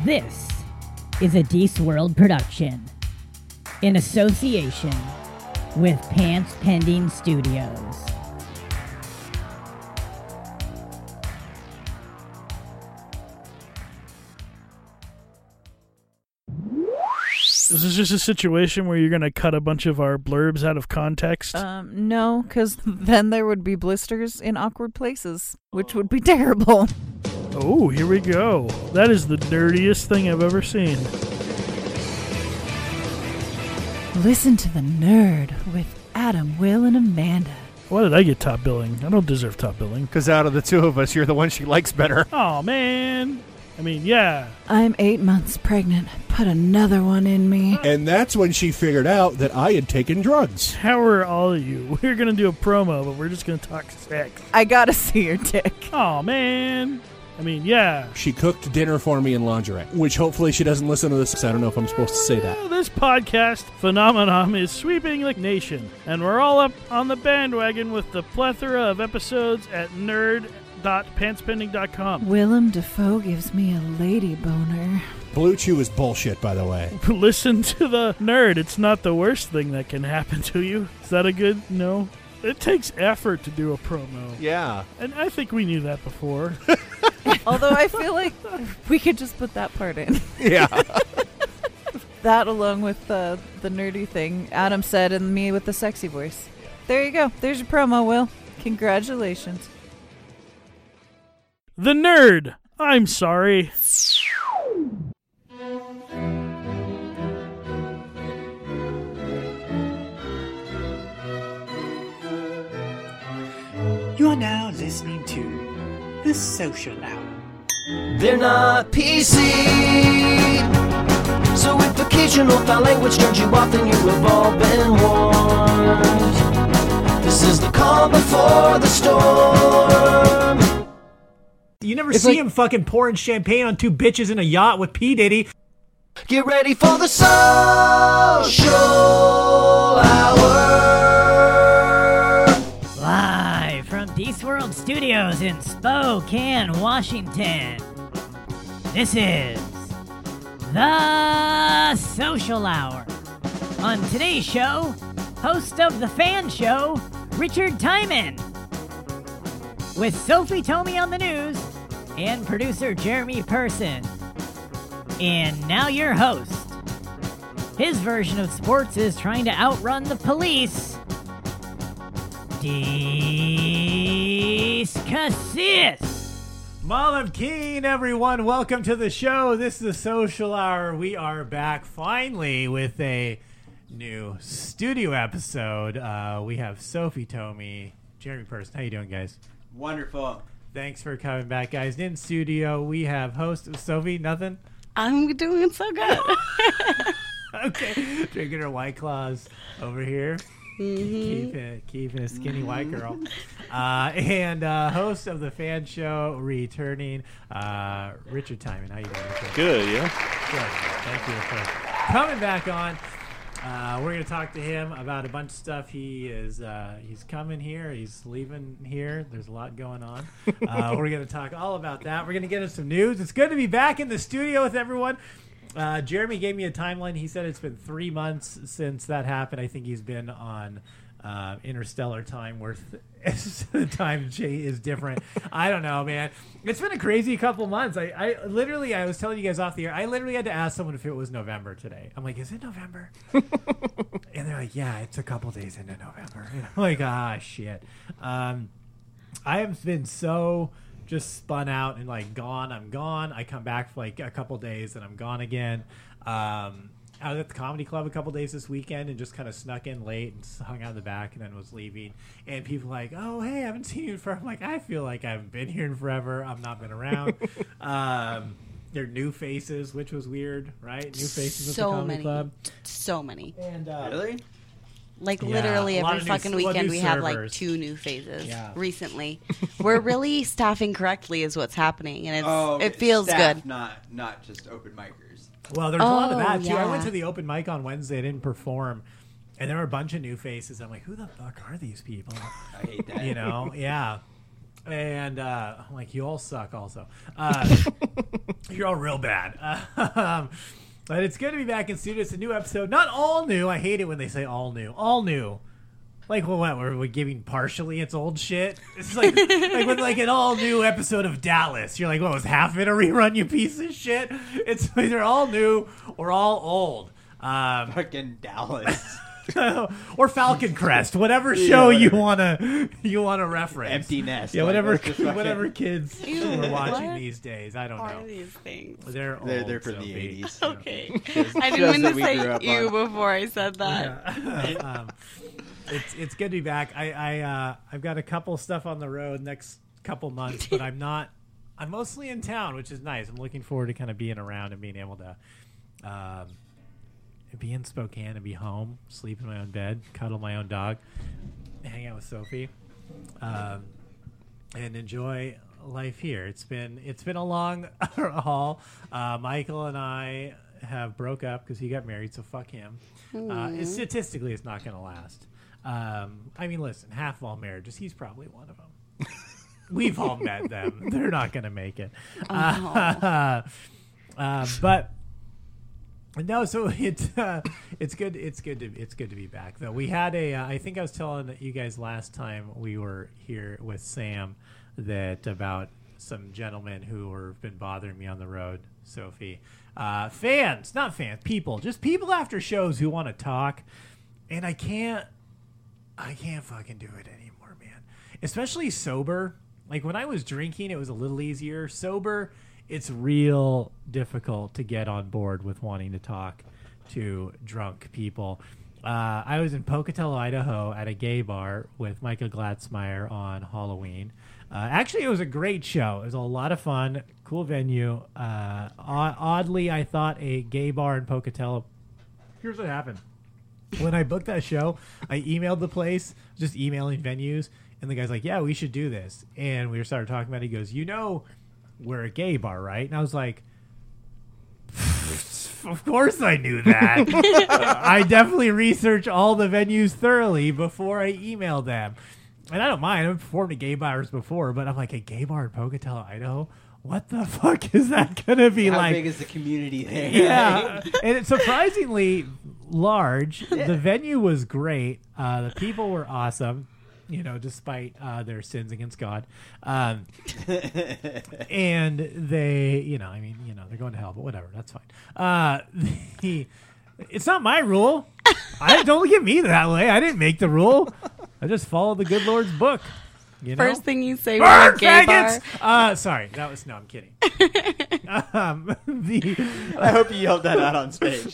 This is a Deece World production in association with Pants Pending Studios. Is this just a situation where you're going to cut a bunch of our blurbs out of context? No, because then there would be blisters in awkward places, which would be terrible. Oh, here we go. That is the dirtiest thing I've ever seen. Listen to the Nerd with Adam, Will, and Amanda. Why did I get top billing? I don't deserve top billing. Because out of the two of us, you're the one she likes better. Oh, man. I mean, yeah. I'm 8 months pregnant. Put another one in me. And that's when she figured out that I had taken drugs. How are all of you? We're going to do a promo, but we're just going to talk sex. I gotta see your dick. Oh, man. I mean, yeah. She cooked dinner for me in lingerie, which hopefully she doesn't listen to this. I don't know if I'm supposed to say that. This podcast phenomenon is sweeping the nation, and we're all up on the bandwagon with the plethora of episodes at nerd.pantspending.com. Willem Dafoe gives me a lady boner. Blue Chew is bullshit, by the way. Listen to the Nerd. It's not the worst thing that can happen to you. Is that a good no? It takes effort to do a promo. Yeah. And I think we knew that before. Although I feel like we could just put that part in. Yeah. That along with the nerdy thing Adam said and me with the sexy voice. There you go. There's your promo, Will. Congratulations. The Nerd. I'm sorry. You are now listening to The Social Hour. They're not PC. So if occasional foul language turns you off, then you have all been warned. This is the calm before the storm. You never see him fucking pouring champagne on two bitches in a yacht with P. Diddy. Get ready for the social hour. Live from Deece World Studios in Spokane, Washington. This is The Social Hour. On today's show, host of The Fan Show, Richard Timon. With Sophie Tomey on the news and producer Jeremy Person. And now your host. His version of sports is trying to outrun the police. Deece Cassis. Malam Keen, everyone. Welcome to the show. This is The Social Hour. We are back finally with a new studio episode. We have Sophie Tomey, Jeremy Person. How you doing, guys? Wonderful. Thanks for coming back, guys. In studio, we have host Sophie. Nothing? I'm doing so good. Okay. Drinking her White Claws over here. Mm-hmm. Keeping a skinny white girl. And host of the Fan Show, returning, Richard Timon. How you doing, Richard? Good, yeah. Good. Thank you for coming back on. We're going to talk to him about a bunch of stuff. He's coming here. He's leaving here. There's a lot going on. We're going to talk all about that. We're going to get into some news. It's good to be back in the studio with everyone. Jeremy gave me a timeline. He said it's been 3 months since that happened. I think he's been on interstellar time where the time is different. I don't know, man. It's been a crazy couple months. I literally, I was telling you guys off the air, I literally had to ask someone if it was November today. I'm like, is it November? And they're like, yeah, it's a couple days into November. And I'm like, shit. I have been so just spun out and like gone. I'm gone. I come back for like a couple days and I'm gone again. I was at the comedy club a couple days this weekend and just kind of snuck in late and hung out in the back and then was leaving. And people were like, oh, hey, I haven't seen you in forever. I'm like, I feel like I haven't been here in forever. I've not been around. There are new faces, which was weird, right? New faces at the comedy club. So many. And Really? Like Yeah, literally a lot every of fucking new weekend we have like servers. 2 new phases recently. Yeah. We're really staffing correctly is what's happening, and okay. it feels Staff, good. Not just open micers. well, there's a lot of that, too. I yeah. went to the open mic on Wednesday. I didn't perform. And there were a bunch of new faces. I'm like, who the fuck are these people? I hate that. You know? Yeah. And I'm like, you all suck also. You're all real bad. But it's good to be back in studio. It's a new episode. Not all new. I hate it when they say all new. All new. Like, what, we're giving partially its old shit? It's like with like an all new episode of Dallas. You're like, what, was half of it a rerun, you piece of shit? It's either all new or all old. Fucking Dallas. Or Falcon Crest, whatever show you wanna reference. Empty Nest. Yeah, like, whatever let's just fucking- whatever kids Ew, are watching what these days. I don't Are know. these things? They're They're old, for the Sophie. 80s. Okay. Shows I didn't mean that to we grew say up you on. before I said that. Yeah. It's good to be back. I've got a couple stuff on the road next couple months, but I'm mostly in town, which is nice. I'm looking forward to kind of being around and being able to be in Spokane and be home, sleep in my own bed, cuddle my own dog, hang out with Sophie, and enjoy life here. It's been a long haul. Michael and I have broke up because he got married, so fuck him. Statistically, it's not going to last. I mean, listen, half of all marriages, he's probably one of them. We've all met them. They're not going to make it. But no, so it's good. It's good to be back though. We had I think I was telling you guys last time we were here with Sam that about some gentlemen who were been bothering me on the road, Sophie. Not fans, just people after shows who want to talk, and I can't fucking do it anymore, man. Especially sober. Like when I was drinking, it was a little easier. Sober, it's real difficult to get on board with wanting to talk to drunk people. I was in Pocatello, Idaho at a gay bar with Michael Glatzmeyer on Halloween. Actually, it was a great show. It was a lot of fun, cool venue. Oddly, I thought a gay bar in Pocatello. Here's what happened. When I booked that show, I emailed the place, just emailing venues, and the guy's like, yeah, we should do this. And we started talking about it. He goes, we're a gay bar, right? And I was like, of course I knew that. I definitely researched all the venues thoroughly before I emailed them. And I don't mind. I've performed at gay bars before, but I'm like, a gay bar in Pocatello, Idaho? What the fuck is that going to be How like? big is the community there? Yeah. And it's surprisingly large. The venue was great. The people were awesome. Despite their sins against God. And they, they're going to hell, but whatever. That's fine. It's not my rule. Don't look at me that way. I didn't make the rule. I just followed the good Lord's book. First thing you say when a gay bar. Sorry. No, I'm kidding. I hope you yelled that out on stage.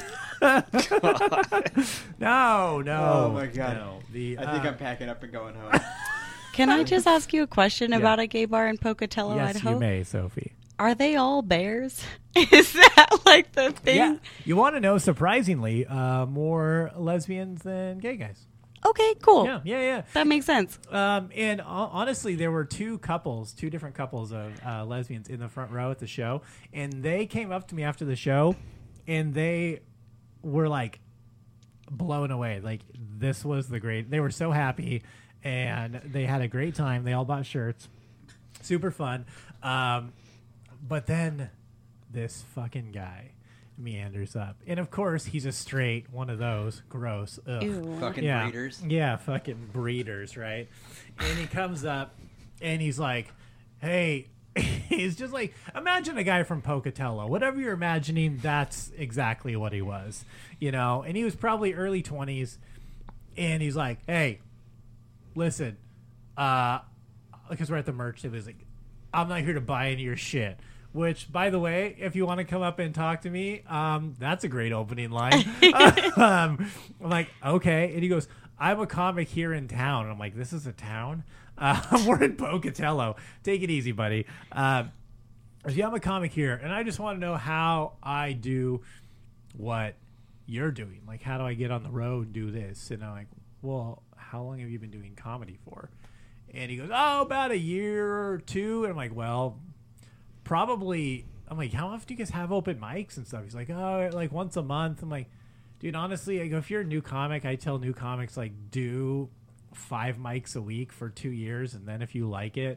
No. Oh my God. No. I think I'm packing up and going home. Can I just ask you a question about a gay bar in Pocatello, yes, Idaho? you may, Sophie. Are they all bears? Is that like the thing? Yeah. You want to know, surprisingly, more lesbians than gay guys. Okay, cool. Yeah. That makes sense. And honestly, there were two different couples of lesbians in the front row at the show, and they came up to me after the show, and they were like blown away. Like, this was they were so happy, and they had a great time. They all bought shirts. Super fun. But then this fucking guy meanders up. And of course, he's a straight one of those. Gross. Ugh. Ew. Fucking Yeah. breeders. Yeah, fucking breeders, right? And he comes up and he's like, hey, he's just like, imagine a guy from Pocatello. Whatever you're imagining, that's exactly what he was, And he was probably early 20s. And he's like, hey, listen, because we're at the merch table, he's like, I'm not here to buy any of your shit. Which, by the way, if you want to come up and talk to me, that's a great opening line. I'm like, okay. And he goes, I'm a comic here in town. And I'm like, this is a town? We're in Pocatello. Take it easy, buddy. Yeah, I'm a comic here. And I just want to know how I do what you're doing. Like, how do I get on the road and do this? And I'm like, well, how long have you been doing comedy for? And he goes, about a year or two. And I'm like, well, probably. I'm like, how often do you guys have open mics and stuff? He's like, like once a month. I'm like, dude, honestly, I go, if you're a new comic, I tell new comics, like, do 5 mics a week for 2 years, and then if you like it,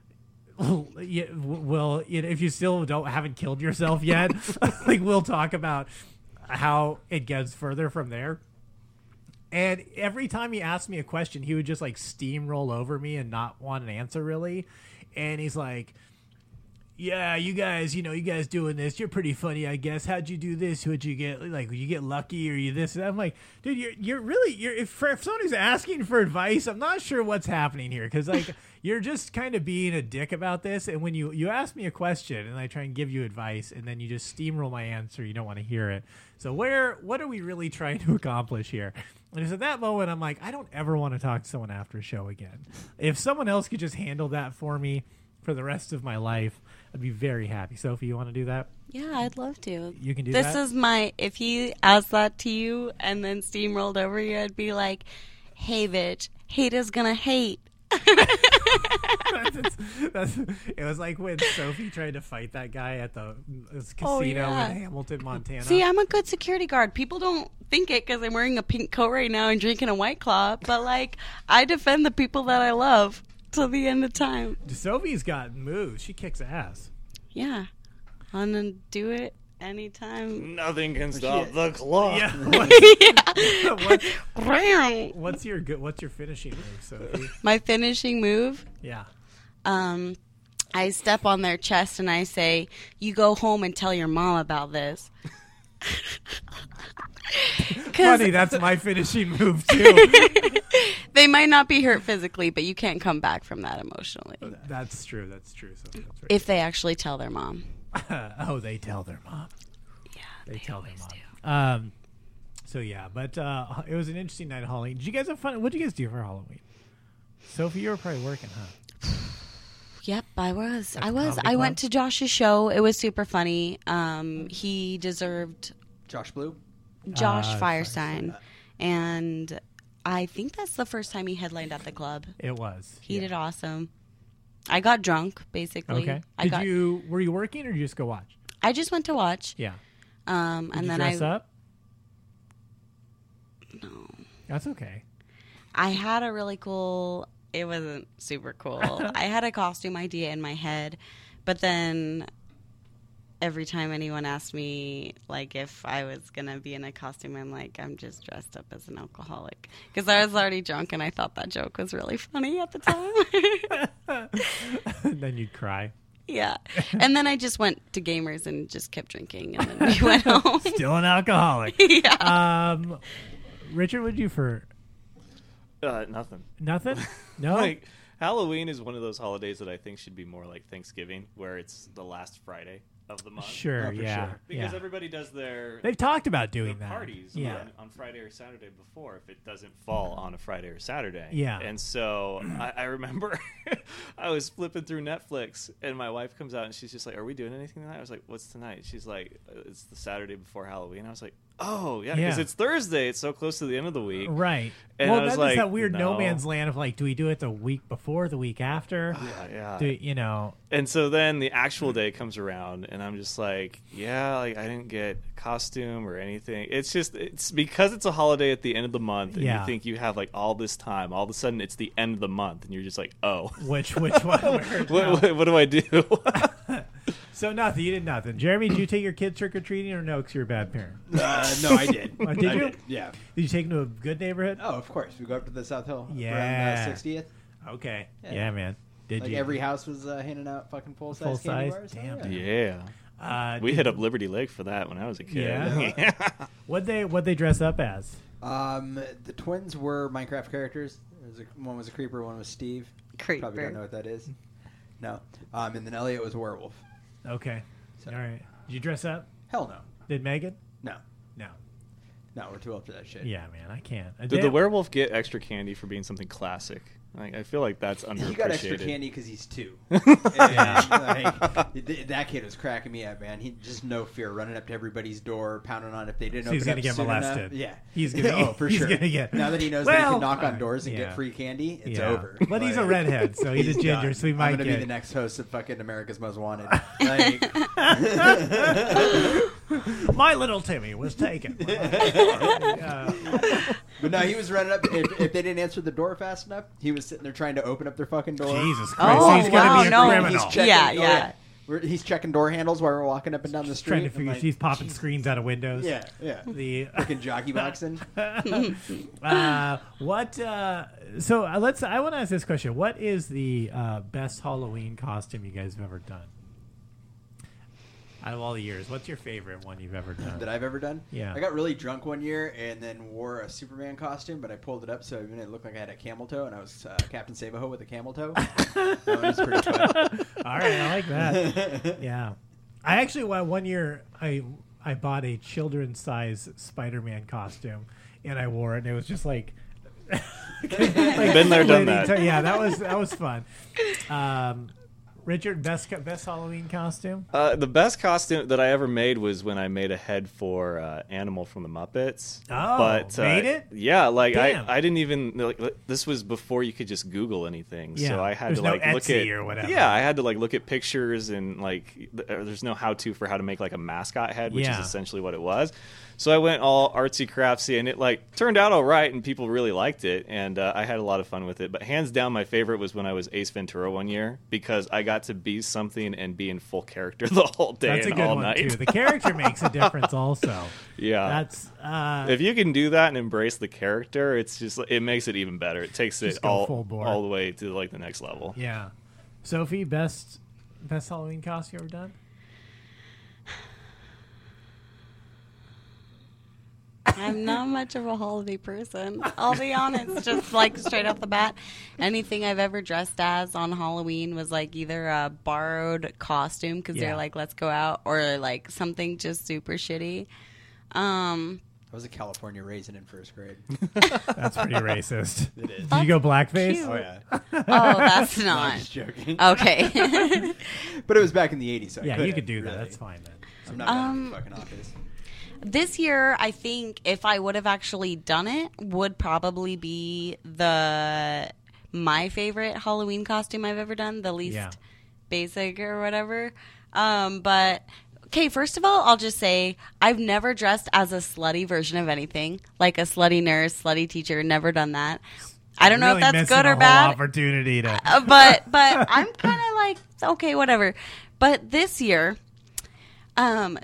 well, if you still haven't killed yourself yet, like we'll talk about how it gets further from there. And every time he asked me a question, he would just like steamroll over me and not want an answer really. And he's like, yeah, you guys doing this, you're pretty funny, I guess. How'd you do this? What'd you get? Like, you get lucky or you this? And I'm like, dude, if someone who's asking for advice, I'm not sure what's happening here. Cause like, you're just kind of being a dick about this. And when you ask me a question and I try and give you advice and then you just steamroll my answer, you don't want to hear it. So what are we really trying to accomplish here? And it's at that moment, I'm like, I don't ever want to talk to someone after a show again. If someone else could just handle that for me for the rest of my life, I'd be very happy. Sophie, you want to do that? Yeah, I'd love to. You can do that? This is if he asked that to you and then steamrolled over you, I'd be like, hey, bitch, haters gonna hate. It was like when Sophie tried to fight that guy at the casino in Hamilton, Montana. See, I'm a good security guard. People don't think it because I'm wearing a pink coat right now and drinking a White Claw, but like, I defend the people that I love till the end of time. Sophie's got moves. She kicks ass. Yeah. I'm gonna do it anytime. Nothing can stop the clock. Yeah. What's your finishing move, Sophie? My finishing move? Yeah. I step on their chest and I say, you go home and tell your mom about this. Funny, that's my finishing move too. They might not be hurt physically, but you can't come back from that emotionally. That's true. That's right. If they actually tell their mom. Oh, they tell their mom. Yeah, they tell their mom. So yeah, but it was an interesting night of Halloween. Did you guys have fun? What did you guys do for Halloween? Sophie, you were probably working, huh? Yep, I was. I went to Josh's show. It was super funny. He deserved Josh Blue? Josh Firestein. And I think that's the first time he headlined at the club. It was. He did awesome. I got drunk, basically. Okay. Were you working or did you just go watch? I just went to watch. Yeah. And did you then dress up? No. That's okay. I had a really cool... It wasn't super cool. I had a costume idea in my head, but then every time anyone asked me, like, if I was going to be in a costume, I'm like, I'm just dressed up as an alcoholic. Because I was already drunk, and I thought that joke was really funny at the time. Then you'd cry. Yeah. And then I just went to Gamers and just kept drinking, and then we went home. Still an alcoholic. Yeah. Richard, what'd you do for... Nothing. Nothing? No? Like, Halloween is one of those holidays that I think should be more like Thanksgiving, where it's the last Friday of the month. Sure, yeah. Sure. Because everybody does They've talked about doing that. Parties on Friday or Saturday before, if it doesn't fall on a Friday or Saturday. Yeah. And so I remember I was flipping through Netflix, and my wife comes out, and she's just like, are we doing anything tonight? I was like, what's tonight? She's like, it's the Saturday before Halloween. I was like, oh, yeah, because it's Thursday. It's so close to the end of the week. Right. And well, I was that like, is that weird no man's land of like, do we do it the week before, the week after? Yeah. And so then the actual day comes around, and I'm just like, like I didn't get a costume or anything. It's because it's a holiday at the end of the month, and you think you have like all this time. All of a sudden, it's the end of the month, and you're just like, oh. Which one? What do I do? So nothing. You did nothing. Jeremy, did you take your kids trick-or-treating or no, because you're a bad parent? No, I did. Did you? Did, yeah. Did you take them to a good neighborhood? Oh, of course. We go up to the South Hill. Yeah. Around 60th. Okay. Yeah, man. Did you? Every house was handing out fucking full-size candy bars. Damn. Yeah. We hit up Liberty Lake for that when I was a kid. Yeah. What'd they dress up as? The twins were Minecraft characters. One was a creeper, one was Steve. Creeper. Probably don't know what that is. No. And then Elliot was a werewolf. Okay. So. All right. Did you dress up? Hell no. Did Megan? No. No, we're too old for that shit. Yeah, man, I can't. Did the werewolf get extra candy for being something classic? Like, I feel like that's underappreciated. He got extra candy because he's 2. That kid was cracking me up, man. He just no fear, running up to everybody's door, pounding on if they didn't open he's up gonna get soon molested. Enough. Yeah, he's gonna. For he's sure. Gonna get. Now that he knows that he can knock on doors and get free candy, it's over. But he's a redhead, so he's a ginger, done. so he might I'm gonna get. be the next host of fucking America's Most Wanted. My little Timmy was taken. But no, he was running up. If they didn't answer the door fast enough, he was sitting there trying to open up their fucking door. Jesus Christ. Oh, He's going to be a wow, no. criminal. He's checking, Yeah. He's checking door handles while we're walking up and down the street. Trying to figure she's popping screens out of windows. Yeah. The Freaking jockey boxing. what? So I want to ask this question: what is the best Halloween costume you guys have ever done? Out of all the years, what's your favorite one you've ever done? That I've ever done? Yeah. I got really drunk one year and then wore a Superman costume, but I pulled it up so it looked like I had a camel toe, and I was Captain Save-A-Ho with a camel toe. That one was pretty fun. All right, I like that. Yeah. I actually, one year, I bought a children's size Spider-Man costume, and I wore it, and it was just like... Been there, done that. Yeah, that was fun. Richard, best Halloween costume? The best costume that I ever made was when I made a head for Animal from the Muppets. Oh, but, made it? Yeah, like Damn. I didn't even this was before you could just Google anything. Yeah. So I had There's to no like look Etsy at or whatever. Yeah, I had to like look at pictures and like there's no how to for how to make like a mascot head, which is essentially what it was. So I went all artsy craftsy, and it like turned out all right, and people really liked it, and I had a lot of fun with it. But hands down, my favorite was when I was Ace Ventura one year, because I got to be something and be in full character the whole day That's and a good all one night. too. The character makes a difference, also. Yeah, that's if you can do that and embrace the character, it makes it even better. It takes it all the way to like the next level. Yeah, Sophie, best Halloween costume you ever done? I'm not much of a holiday person. I'll be honest, just like straight off the bat. Anything I've ever dressed as on Halloween was like either a borrowed costume because they're like, let's go out, or like something just super shitty. I was a California raisin in first grade. That's pretty racist. It is. Did you go blackface? Cute. Oh, yeah. Oh, that's No, not. I'm just joking. Okay. But it was back in the 80s, so I Yeah, couldn't, you could do that. really. That's fine then. I'm not bad in the fucking office. This year, I think if I would have actually done it, would probably be my favorite Halloween costume I've ever done, the least basic or whatever. But okay, first of all, I'll just say I've never dressed as a slutty version of anything, like a slutty nurse, slutty teacher. Never done that. I don't know if that's good or bad. Opportunity to, but I'm kind of like okay, whatever. But this year. I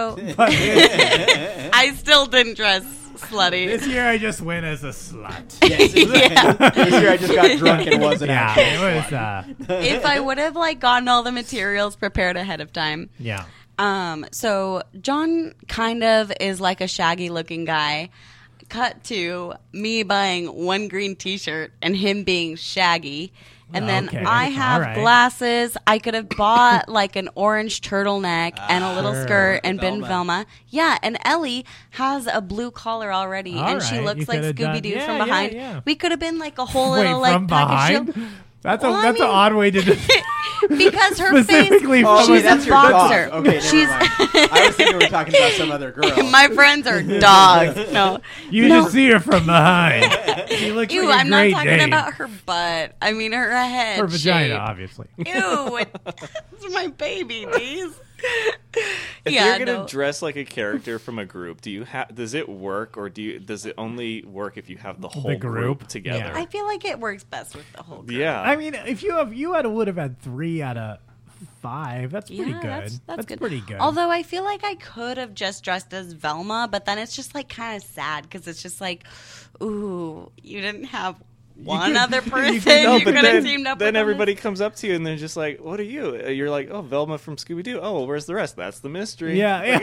still didn't dress slutty. This year I just went as a slut. Yes, This year I just got drunk and wasn't If I would have like gotten all the materials prepared ahead of time. Yeah. So John kind of is like a shaggy looking guy. Cut to me buying one green t-shirt and him being shaggy. And then I have glasses. I could have bought like an orange turtleneck and a little skirt and been Velma. Yeah, and Ellie has a blue collar already, and she looks like Scooby-Doo from behind. Yeah. We could have been like a whole little like from package behind? That's an odd way to do because her face, she's a boxer. Okay, never mind. I was thinking we were talking about some other girl. My friends are dogs. No, you just see her from behind. She looks Ew, like a I'm not Great talking Dane. about her butt. I mean her head. Her vagina, shape. obviously. Ew, it's my baby, please. If you're gonna dress like a character from a group, does it work, or does it only work if you have the whole group together? Yeah. I feel like it works best with the whole group. Yeah, I mean, if you would have had 3 out of 5. That's pretty good. That's good. Pretty good. Although I feel like I could have just dressed as Velma, but then it's just like kind of sad because it's just like, ooh, you didn't have one other person you could have teamed up with. Then everybody comes up to you and they're just like, "What are you?" You're like, "Oh, Velma from Scooby-Doo." "Oh, well, where's the rest?" That's the mystery. Yeah.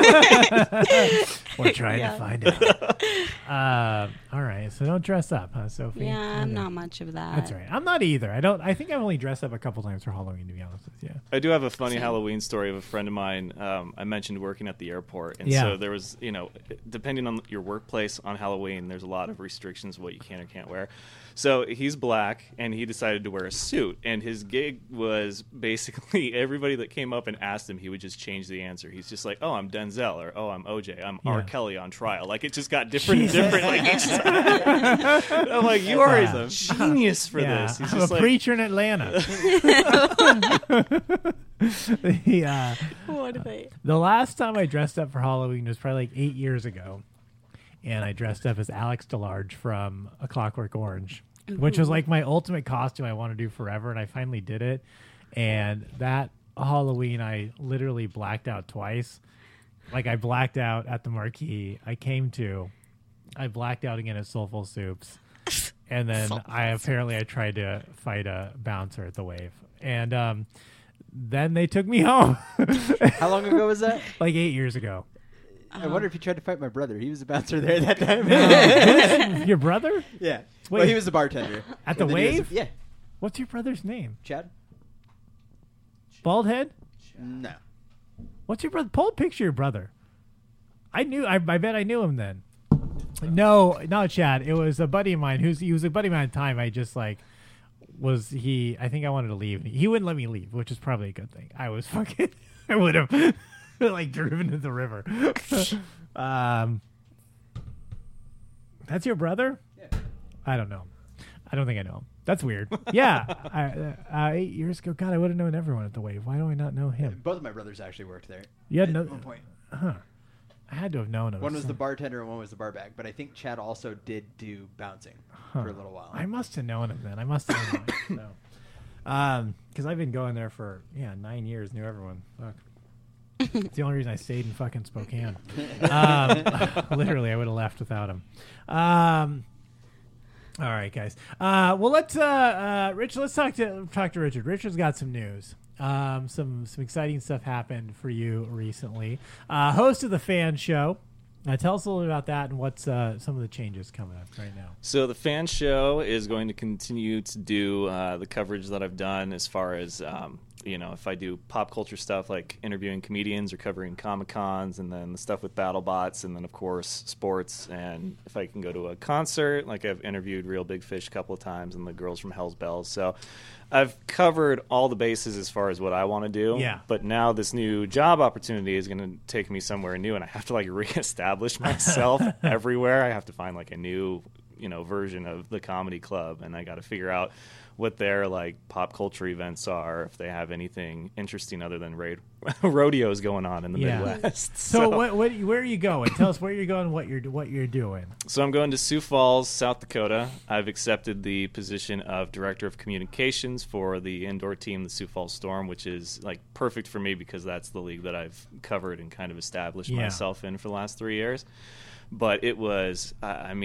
We're trying to find out. All right, so don't dress up, huh, Sophie? Yeah, I'm not much of that. That's right. I'm not either. I think I've only dressed up a couple times for Halloween, to be honest with you. I do have a funny Halloween story of a friend of mine. I mentioned working at the airport, and so there was, depending on your workplace on Halloween, there's a lot of restrictions of what you can or can't wear. So he's black, and he decided to wear a suit. And his gig was basically everybody that came up and asked him, he would just change the answer. He's just like, "Oh, I'm Denzel," or "Oh, I'm OJ. I'm R. Kelly on trial." Like, it just got different. Like each time. I'm like, you are a genius for this. He's I'm just a preacher in Atlanta. What are they? The last time I dressed up for Halloween was probably like 8 years ago. and I dressed up as Alex DeLarge from A Clockwork Orange, which was like my ultimate costume I want to do forever, and I finally did it. And that Halloween, I literally blacked out twice. Like, I blacked out at the Marquee. I blacked out again at Soulful Soups. And then I tried to fight a bouncer at the Wave. And then they took me home. How long ago was that? Like 8 years ago. I wonder if you tried to fight my brother. He was a bouncer there that time. Your brother? Yeah. Wait. Well, he was the bartender. At the Wave? Yeah. What's your brother's name? Chad? Bald head? No. What's your brother? Pull a picture of your brother. I bet I knew him then. No, not Chad. It was a buddy of mine he was a buddy of mine at the time. I just I think I wanted to leave. He wouldn't let me leave, which is probably a good thing. I would have like driven to the river. That's your brother? Yeah. I don't know. I don't think I know him. That's weird. Yeah. 8 years ago, God, I would have known everyone at the Wave. Why do I not know him? Both of my brothers actually worked there. Yeah, at one point. Huh. I had to have known him. One was the bartender and one was the bar bag. But I think Chad also did do bouncing for a little while. I must have known him then. I must have known him. Because I've been going there for 9 years. Knew everyone. Fuck. It's the only reason I stayed in fucking Spokane. Literally, I would have left without him. All right, guys. Well, let's Rich. Let's talk to Richard. Richard's got some news. Some exciting stuff happened for you recently. Host of the Fan Show. Tell us a little bit about that and what's some of the changes coming up right now. So the Fan Show is going to continue to do the coverage that I've done as far as if I do pop culture stuff like interviewing comedians or covering Comic-Cons, and then the stuff with BattleBots, and then of course sports, and if I can go to a concert, like I've interviewed Real Big Fish a couple of times and the girls from Hell's Bells. So I've covered all the bases as far as what I want to do. Yeah. But now this new job opportunity is going to take me somewhere new, and I have to reestablish myself everywhere. I have to find a new version of the comedy club, and I got to figure out what their pop culture events are, if they have anything interesting other than rodeos going on in the Midwest. So where are you going? Tell us where you're going, what you're doing. So I'm going to Sioux Falls, South Dakota. I've accepted the position of Director of Communications for the indoor team, the Sioux Falls Storm, which is perfect for me because that's the league that I've covered and kind of established myself in for the last 3 years. But it was,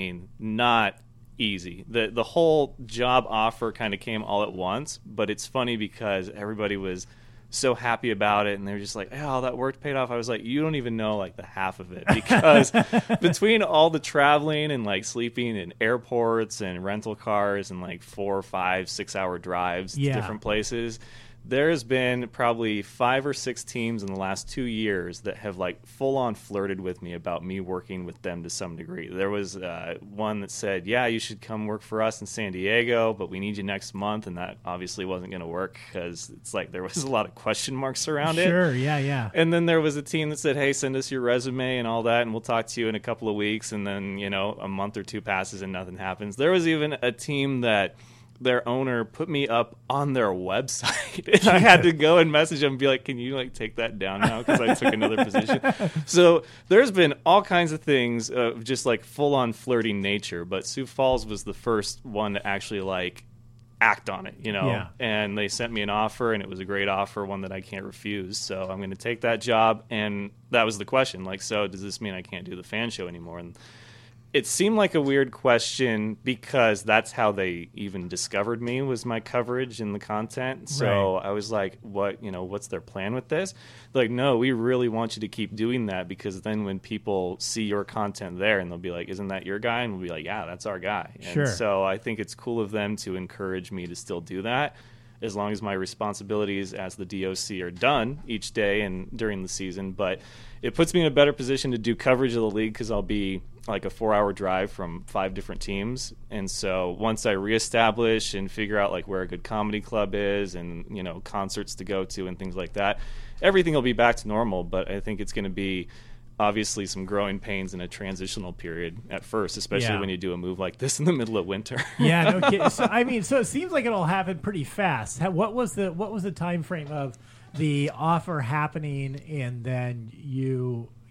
not easy. The whole job offer kind of came all at once, but it's funny because everybody was so happy about it, and they were just like, oh, that work paid off. I was like, you don't even know the half of it, because between all the traveling and sleeping in airports and rental cars and 4, 5, 6 hour drives to different places, there's been probably 5 or 6 teams in the last 2 years that have full on flirted with me about me working with them to some degree. There was one that said, yeah, you should come work for us in San Diego, but we need you next month. And that obviously wasn't going to work because it's there was a lot of question marks around it. Sure. Yeah. And then there was a team that said, hey, send us your resume and all that, and we'll talk to you in a couple of weeks. And then, a month or 2 passes and nothing happens. There was even a team that their owner put me up on their website, and I had to go and message them and be like, can you take that down now, because I took another position. So there's been all kinds of things of just full on flirting nature, but Sioux Falls was the first one to actually act on it, and they sent me an offer, and it was a great offer, one that I can't refuse. So I'm going to take that job. And that was the question, so does this mean I can't do the Fan Show anymore? And it seemed like a weird question because that's how they even discovered me, was my coverage and the content. So I was like, what's their plan with this? They're like, no, we really want you to keep doing that, because then when people see your content there, and they'll be like, isn't that your guy? And we'll be like, yeah, that's our guy. Sure. And so I think it's cool of them to encourage me to still do that, as long as my responsibilities as the DOC are done each day and during the season. But it puts me in a better position to do coverage of the league, because I'll be a 4-hour drive from 5 different teams. And so once I reestablish and figure out where a good comedy club is, and concerts to go to and things like that, everything will be back to normal. But I think it's going to be obviously some growing pains in a transitional period at first, especially when you do a move like this in the middle of winter. Yeah, no kidding. So it seems like it'll happen pretty fast. What was the time frame of the offer happening and then you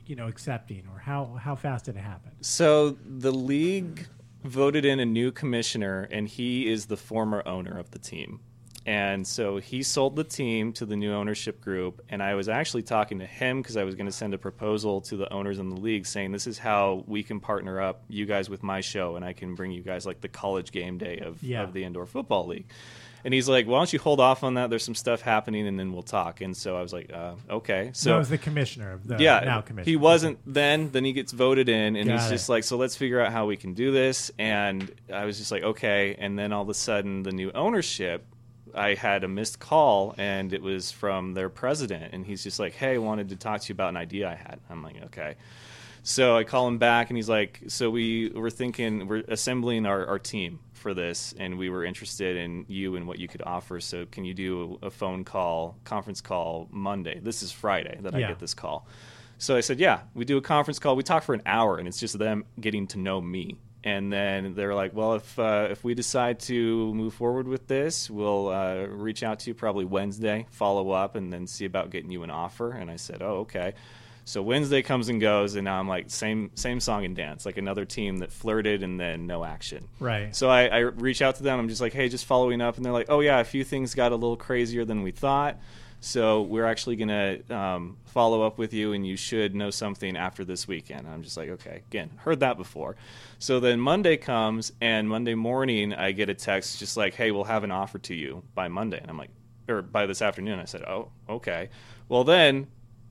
accepting, or how fast did it happen? So the league voted in a new commissioner, and he is the former owner of the team. And so he sold the team to the new ownership group, and I was actually talking to him because I was going to send a proposal to the owners in the league saying this is how we can partner up you guys with my show, and I can bring you guys like the college game day of the indoor football league. And he's like, why don't you hold off on that? There's some stuff happening, and then we'll talk. And so I was like, okay. So that was the commissioner of the now commissioner. He wasn't then he gets voted in, and he's just it. like, so let's figure out how we can do this. And I was just like, okay. And then all of a sudden, the new ownership, I had a missed call, and it was from their president. And he's just like, hey, I wanted to talk to you about an idea I had. I'm like, okay. So I call him back, and he's like, so we're assembling our team for this, and we were interested in you and what you could offer. So can you do a conference call Monday? This is Friday that I get this call. So I said, yeah, we do a conference call. We talk for an hour, and it's just them getting to know me. And then they're like, well, if we decide to move forward with this, we'll reach out to you probably Wednesday, follow up, and then see about getting you an offer. And I said, oh, okay. So Wednesday comes and goes, and now I'm like, same song and dance, like another team that flirted and then no action. Right. So I reach out to them. I'm just like, hey, just following up. And they're like, oh, yeah, a few things got a little crazier than we thought. So we're actually going to follow up with you, and you should know something after this weekend. And I'm just like, okay, again, heard that before. So then Monday comes, and Monday morning I get a text just like, hey, we'll have an offer to you by Monday. And I'm like, or by this afternoon. I said, oh, okay. Well, then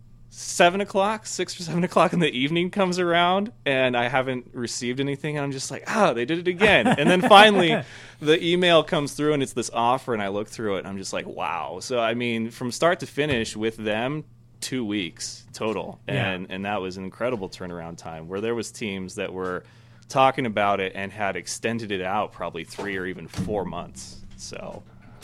6 or 7 o'clock in the evening comes around, and I haven't received anything. And I'm just like, they did it again. And then finally the email comes through, and it's this offer, and I look through it, and I'm just like, wow. So, I mean, from start to finish with them, 2 weeks total. And that was an incredible turnaround time where there was teams that were talking about it and had extended it out probably 3 or even 4 months. So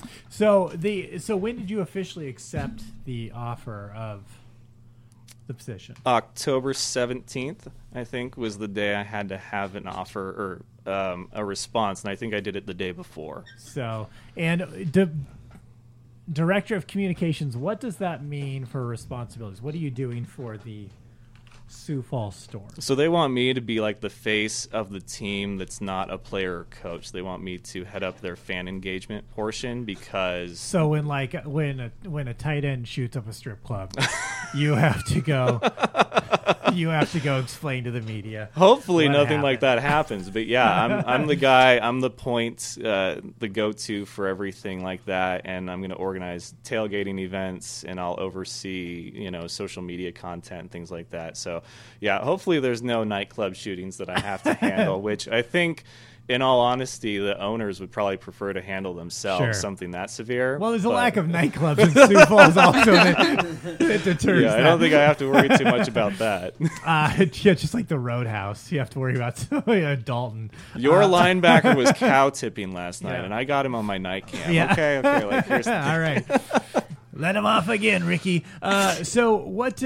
when did you officially accept the offer of the position? October 17th, I think, was the day I had to have an offer or a response, and I think I did it the day before. So, and Director of Communications, what does that mean for responsibilities? What are you doing for the Sioux Falls Storm? So they want me to be like the face of the team that's not a player or coach. They want me to head up their fan engagement portion because... So when a tight end shoots up a strip club, you have to go explain to the media. Hopefully nothing like that happens. But yeah, I'm the guy, I'm the point, the go-to for everything like that. And I'm going to organize tailgating events, and I'll oversee, social media content, things like that. So yeah, hopefully there's no nightclub shootings that I have to handle, which I think, in all honesty, the owners would probably prefer to handle themselves, something that severe. Well, there's a lack of nightclubs in Sioux Falls also that deters that. I don't think I have to worry too much about that. Just like the Roadhouse. You have to worry about Dalton. Your linebacker was cow tipping last night, and I got him on my night cam. Yeah. Okay. Like, here's the all right. Let him off again, Ricky. So what...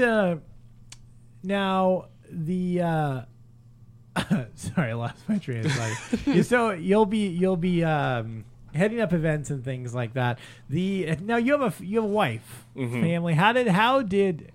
Now, the sorry, I lost my train of thought. So you'll be heading up events and things like that. Now you have a wife, family. How did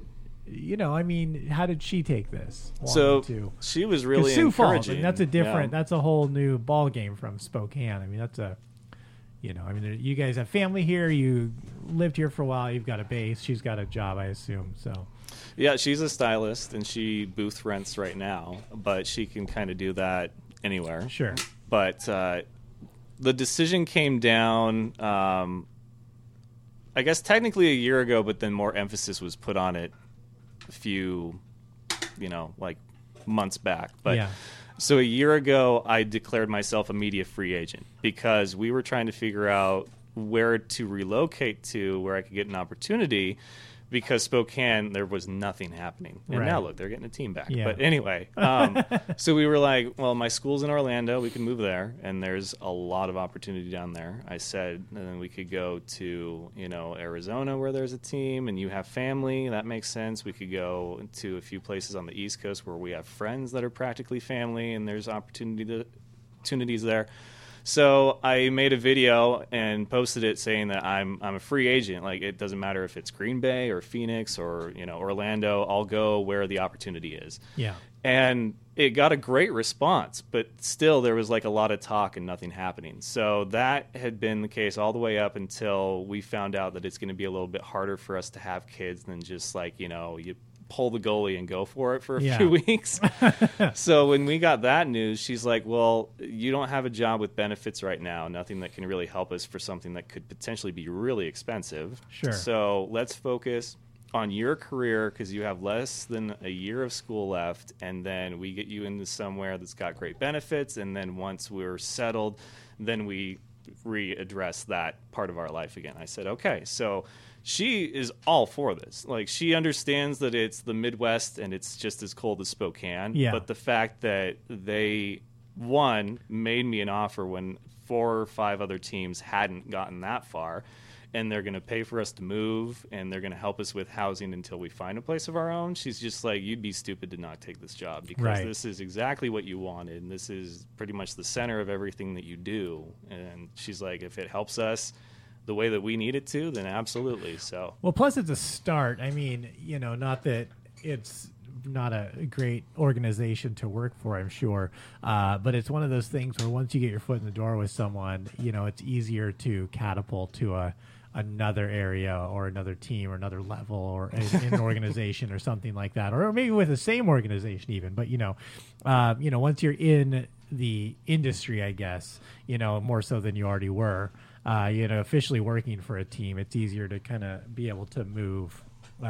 she take this? She was really Sioux encouraging. Falls, I mean, that's a different. That's a whole new ball game from Spokane. I mean, that's a. You guys have family here. You lived here for a while. You've got a base. She's got a job, I assume. So. Yeah, she's a stylist, and she booth rents right now, but she can kind of do that anywhere. Sure. But the decision came down, I guess technically a year ago, but then more emphasis was put on it a few, months back. But yeah. So a year ago, I declared myself a media free agent because we were trying to figure out where to relocate to, where I could get an opportunity. Because Spokane, there was nothing happening. And now, look, they're getting a team back. Yeah. But anyway, so we were like, well, my school's in Orlando. We can move there. And there's a lot of opportunity down there. I said, and then we could go to, Arizona where there's a team and you have family. That makes sense. We could go to a few places on the East Coast where we have friends that are practically family and there's opportunities there. So I made a video and posted it saying that I'm a free agent. Like, it doesn't matter if it's Green Bay or Phoenix or Orlando. I'll go where the opportunity is. Yeah. And it got a great response, but still there was like a lot of talk and nothing happening. So that had been the case all the way up until we found out that it's going to be a little bit harder for us to have kids than just like, you pull the goalie and go for it for a few weeks. So when we got that news, she's like, well, you don't have a job with benefits right now, nothing that can really help us for something that could potentially be really expensive. Sure. So let's focus on your career because you have less than a year of school left, and then we get you into somewhere that's got great benefits, and then once we're settled, then we readdress that part of our life again. I said, okay. So she is all for this. Like, she understands that it's the Midwest and it's just as cold as Spokane. Yeah. But the fact that they, one, made me an offer when 4 or 5 other teams hadn't gotten that far, and they're going to pay for us to move, and they're going to help us with housing until we find a place of our own. She's just like, you'd be stupid to not take this job because this is exactly what you wanted, and this is pretty much the center of everything that you do. And she's like, if it helps us the way that we need it to, then absolutely. So, well, plus it's a start. I mean, not that it's not a great organization to work for, I'm sure, but it's one of those things where once you get your foot in the door with someone, it's easier to catapult to another area or another team or another level or an organization or something like that, or maybe with the same organization even. But once you're in the industry, I guess, more so than you already were, officially working for a team, it's easier to kind of be able to move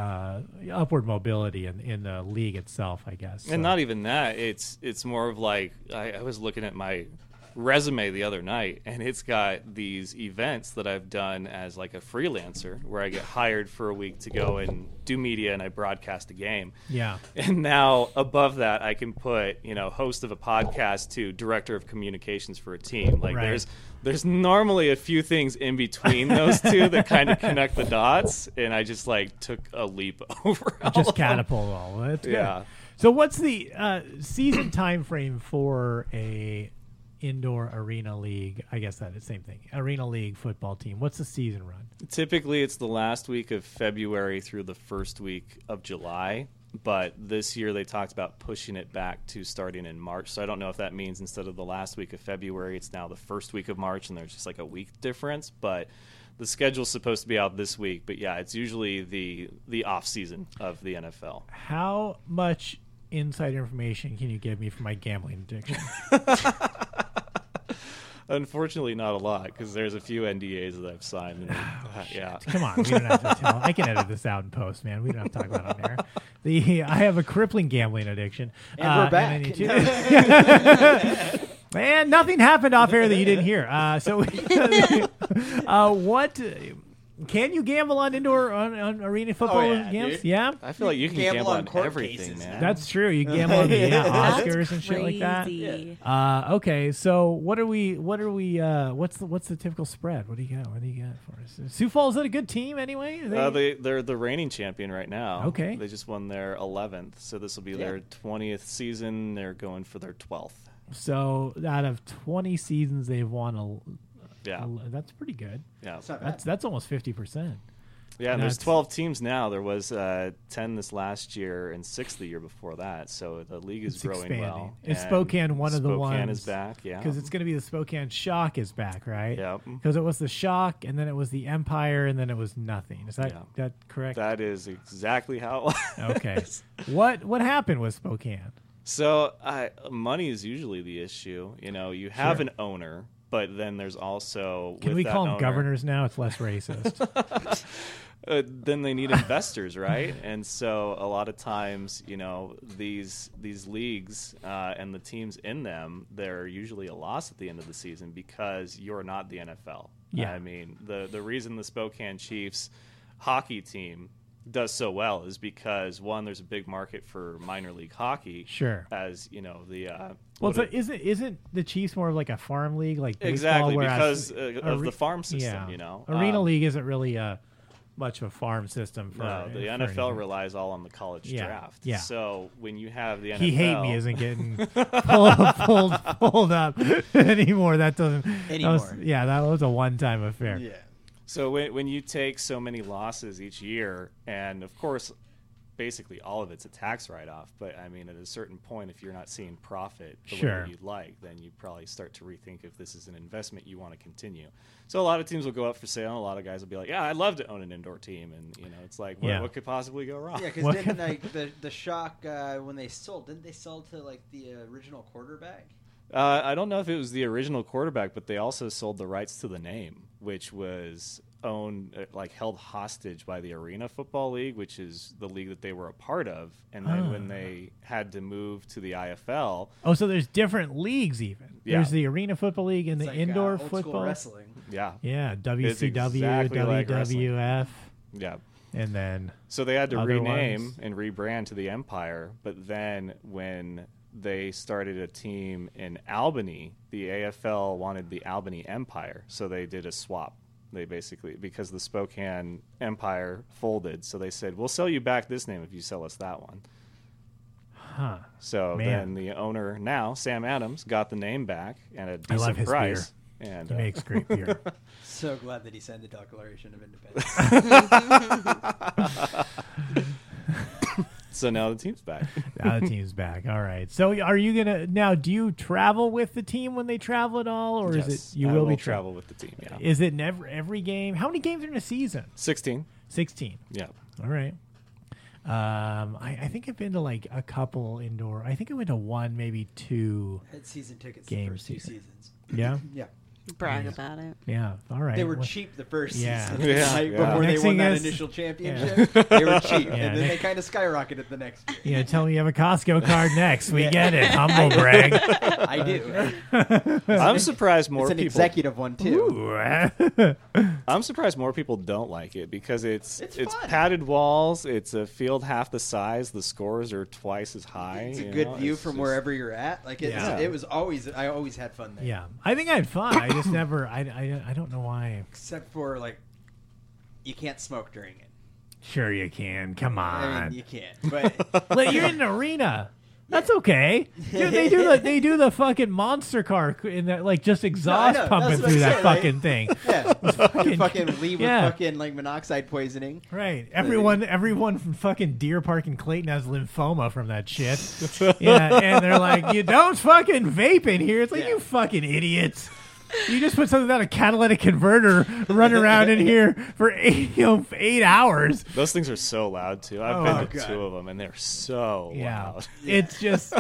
upward mobility in the league itself, I guess. And not even that. It's more of like, I was looking at my resume the other night, and it's got these events that I've done as like a freelancer where I get hired for a week to go and do media, and I broadcast a game. Yeah. And now above that, I can put, host of a podcast to director of communications for a team. Like, there's normally a few things in between those two that kind of connect the dots, and I just like took a leap over all just of catapult all of it. Yeah. So what's the season time frame for a indoor arena league? I guess that is the same thing. Arena league football team. What's the season run? Typically, it's the last week of February through the first week of July. But this year they talked about pushing it back to starting in March. So I don't know if that means instead of the last week of February, it's now the first week of March, and there's just like a week difference. But the schedule's supposed to be out this week. But yeah, it's usually the off season of the NFL. How much insider information can you give me for my gambling addiction? Unfortunately, not a lot, because there's a few NDAs that I've signed. And yeah, come on, we don't have to tell. I can edit this out in post, man. We don't have to talk about it on air. I have a crippling gambling addiction, and we're back. Man, nothing happened off air that you didn't hear. What? Can you gamble on indoor on arena football games? Dude. Yeah, I feel like you can gamble on everything, cases, man. That's true. You can gamble on the Oscars and shit like that. Yeah. Okay, so what's the typical spread? What do you got for us? Sioux Falls, is that a good team anyway? They're the reigning champion right now. Okay, they just won their 11th, so this will be their 20th season. They're going for their 12th. So out of 20 seasons, they've won that's pretty good. Yeah, that's almost 50%. Yeah, and there's 12 teams now. There was 10 this last year and 6 the year before that. So the league is growing expanding. well. Is Spokane one of the ones? Spokane is back, yeah. Because it's going to be the Spokane Shock is back, right? Yeah. Because it was the Shock, and then it was the Empire, and then it was nothing. Is that correct? That is exactly how it was. Okay. What happened with Spokane? So money is usually the issue. You have an owner, but then there's also... Can we call them governors now? It's less racist. Then they need investors, right? And so a lot of times, these leagues and the teams in them, they're usually a loss at the end of the season because you're not the NFL. Yeah. I mean, the reason the Spokane Chiefs hockey team does so well is because, one, there's a big market for minor league hockey. Sure. As isn't the Chiefs more of like a farm league, like baseball? Exactly, because of the farm system. Arena league isn't really much of a farm system for. No, the for NFL anything. relies all on the college draft. Yeah. So when you have the NFL, He Hate Me isn't getting pulled up anymore. That doesn't Anymore. That was a one-time affair. Yeah. So when you take so many losses each year, and of course, basically all of it's a tax write-off, but I mean, at a certain point, if you're not seeing profit the way that you'd like, then you probably start to rethink if this is an investment you want to continue. So a lot of teams will go up for sale, and a lot of guys will be like, yeah, I'd love to own an indoor team, and it's like, what could possibly go wrong? Yeah, because didn't the Shock when they sold, didn't they sell to like the original quarterback? I don't know if it was the original quarterback, but they also sold the rights to the name, which was owned, held hostage by the Arena Football League, which is the league that they were a part of. And then when they had to move to the IFL. Oh, so there's different leagues even. Yeah. There's the Arena Football League and It's the like, indoor old football. school wrestling. Yeah. Yeah, It's WCW, exactly like WWF. Yeah. And then So they had to other rename ones. and rebrand to the Empire, but then when they started a team in Albany, the AFL wanted the Albany Empire, so they did a swap. They basically, because the Spokane Empire folded, so they said, we'll sell you back this name if you sell us that one. Huh. So Man. then the owner now, Sam Adams, got the name back at a I love decent his price. beer. And He makes great beer. So glad that he signed the Declaration of Independence. So now the team's back. Now the team's back. All right. So are you gonna now? Do you travel with the team when they travel at all, or Yes, is it you I will will be travel with the team? Yeah. Is it in every game? How many games are in a season? 16. 16. Yeah. All right. I think I've been to like a couple indoor. I think I went to one, maybe two. Had season tickets games the first 2 here. seasons. Yeah. Yeah. Brag about it. Yeah. All right. They were Well, cheap the first yeah. season. Yeah. Like, Yeah. before they Next won thing that is- initial championship, they were cheap. Yeah, And then they- they kind of skyrocketed the next year. Yeah, tell me you have a Costco card next. We get it. Humble brag. I do. I'm surprised more It's an people. executive one, too. Ooh. I'm surprised more people don't like it because it's fun. padded walls. It's a field half the size. The scores are twice as high. It's a you good know? view It's from just- wherever you're at. Like it's, Yeah. it was always. I always had fun there. Yeah, I think I had fun. I just never. I don't know why. Except for like, you can't smoke during it. Sure, you can. Come on. I mean, you can't. But Well, you're in an arena. That's okay. Dude, they do the fucking monster car in that, like, just exhaust know. pumping That's what through I'm that saying, like- fucking thing. yeah, you fucking leave Yeah. with fucking like monoxide poisoning. Right. Everyone from fucking Deer Park and Clayton has lymphoma from that shit. Yeah, and they're like, you don't fucking vape in here. It's like, you fucking idiots. You just put something about a catalytic converter running around in here for 8 hours. Those things are so loud too. I've been to two of them, and they're so loud. It's just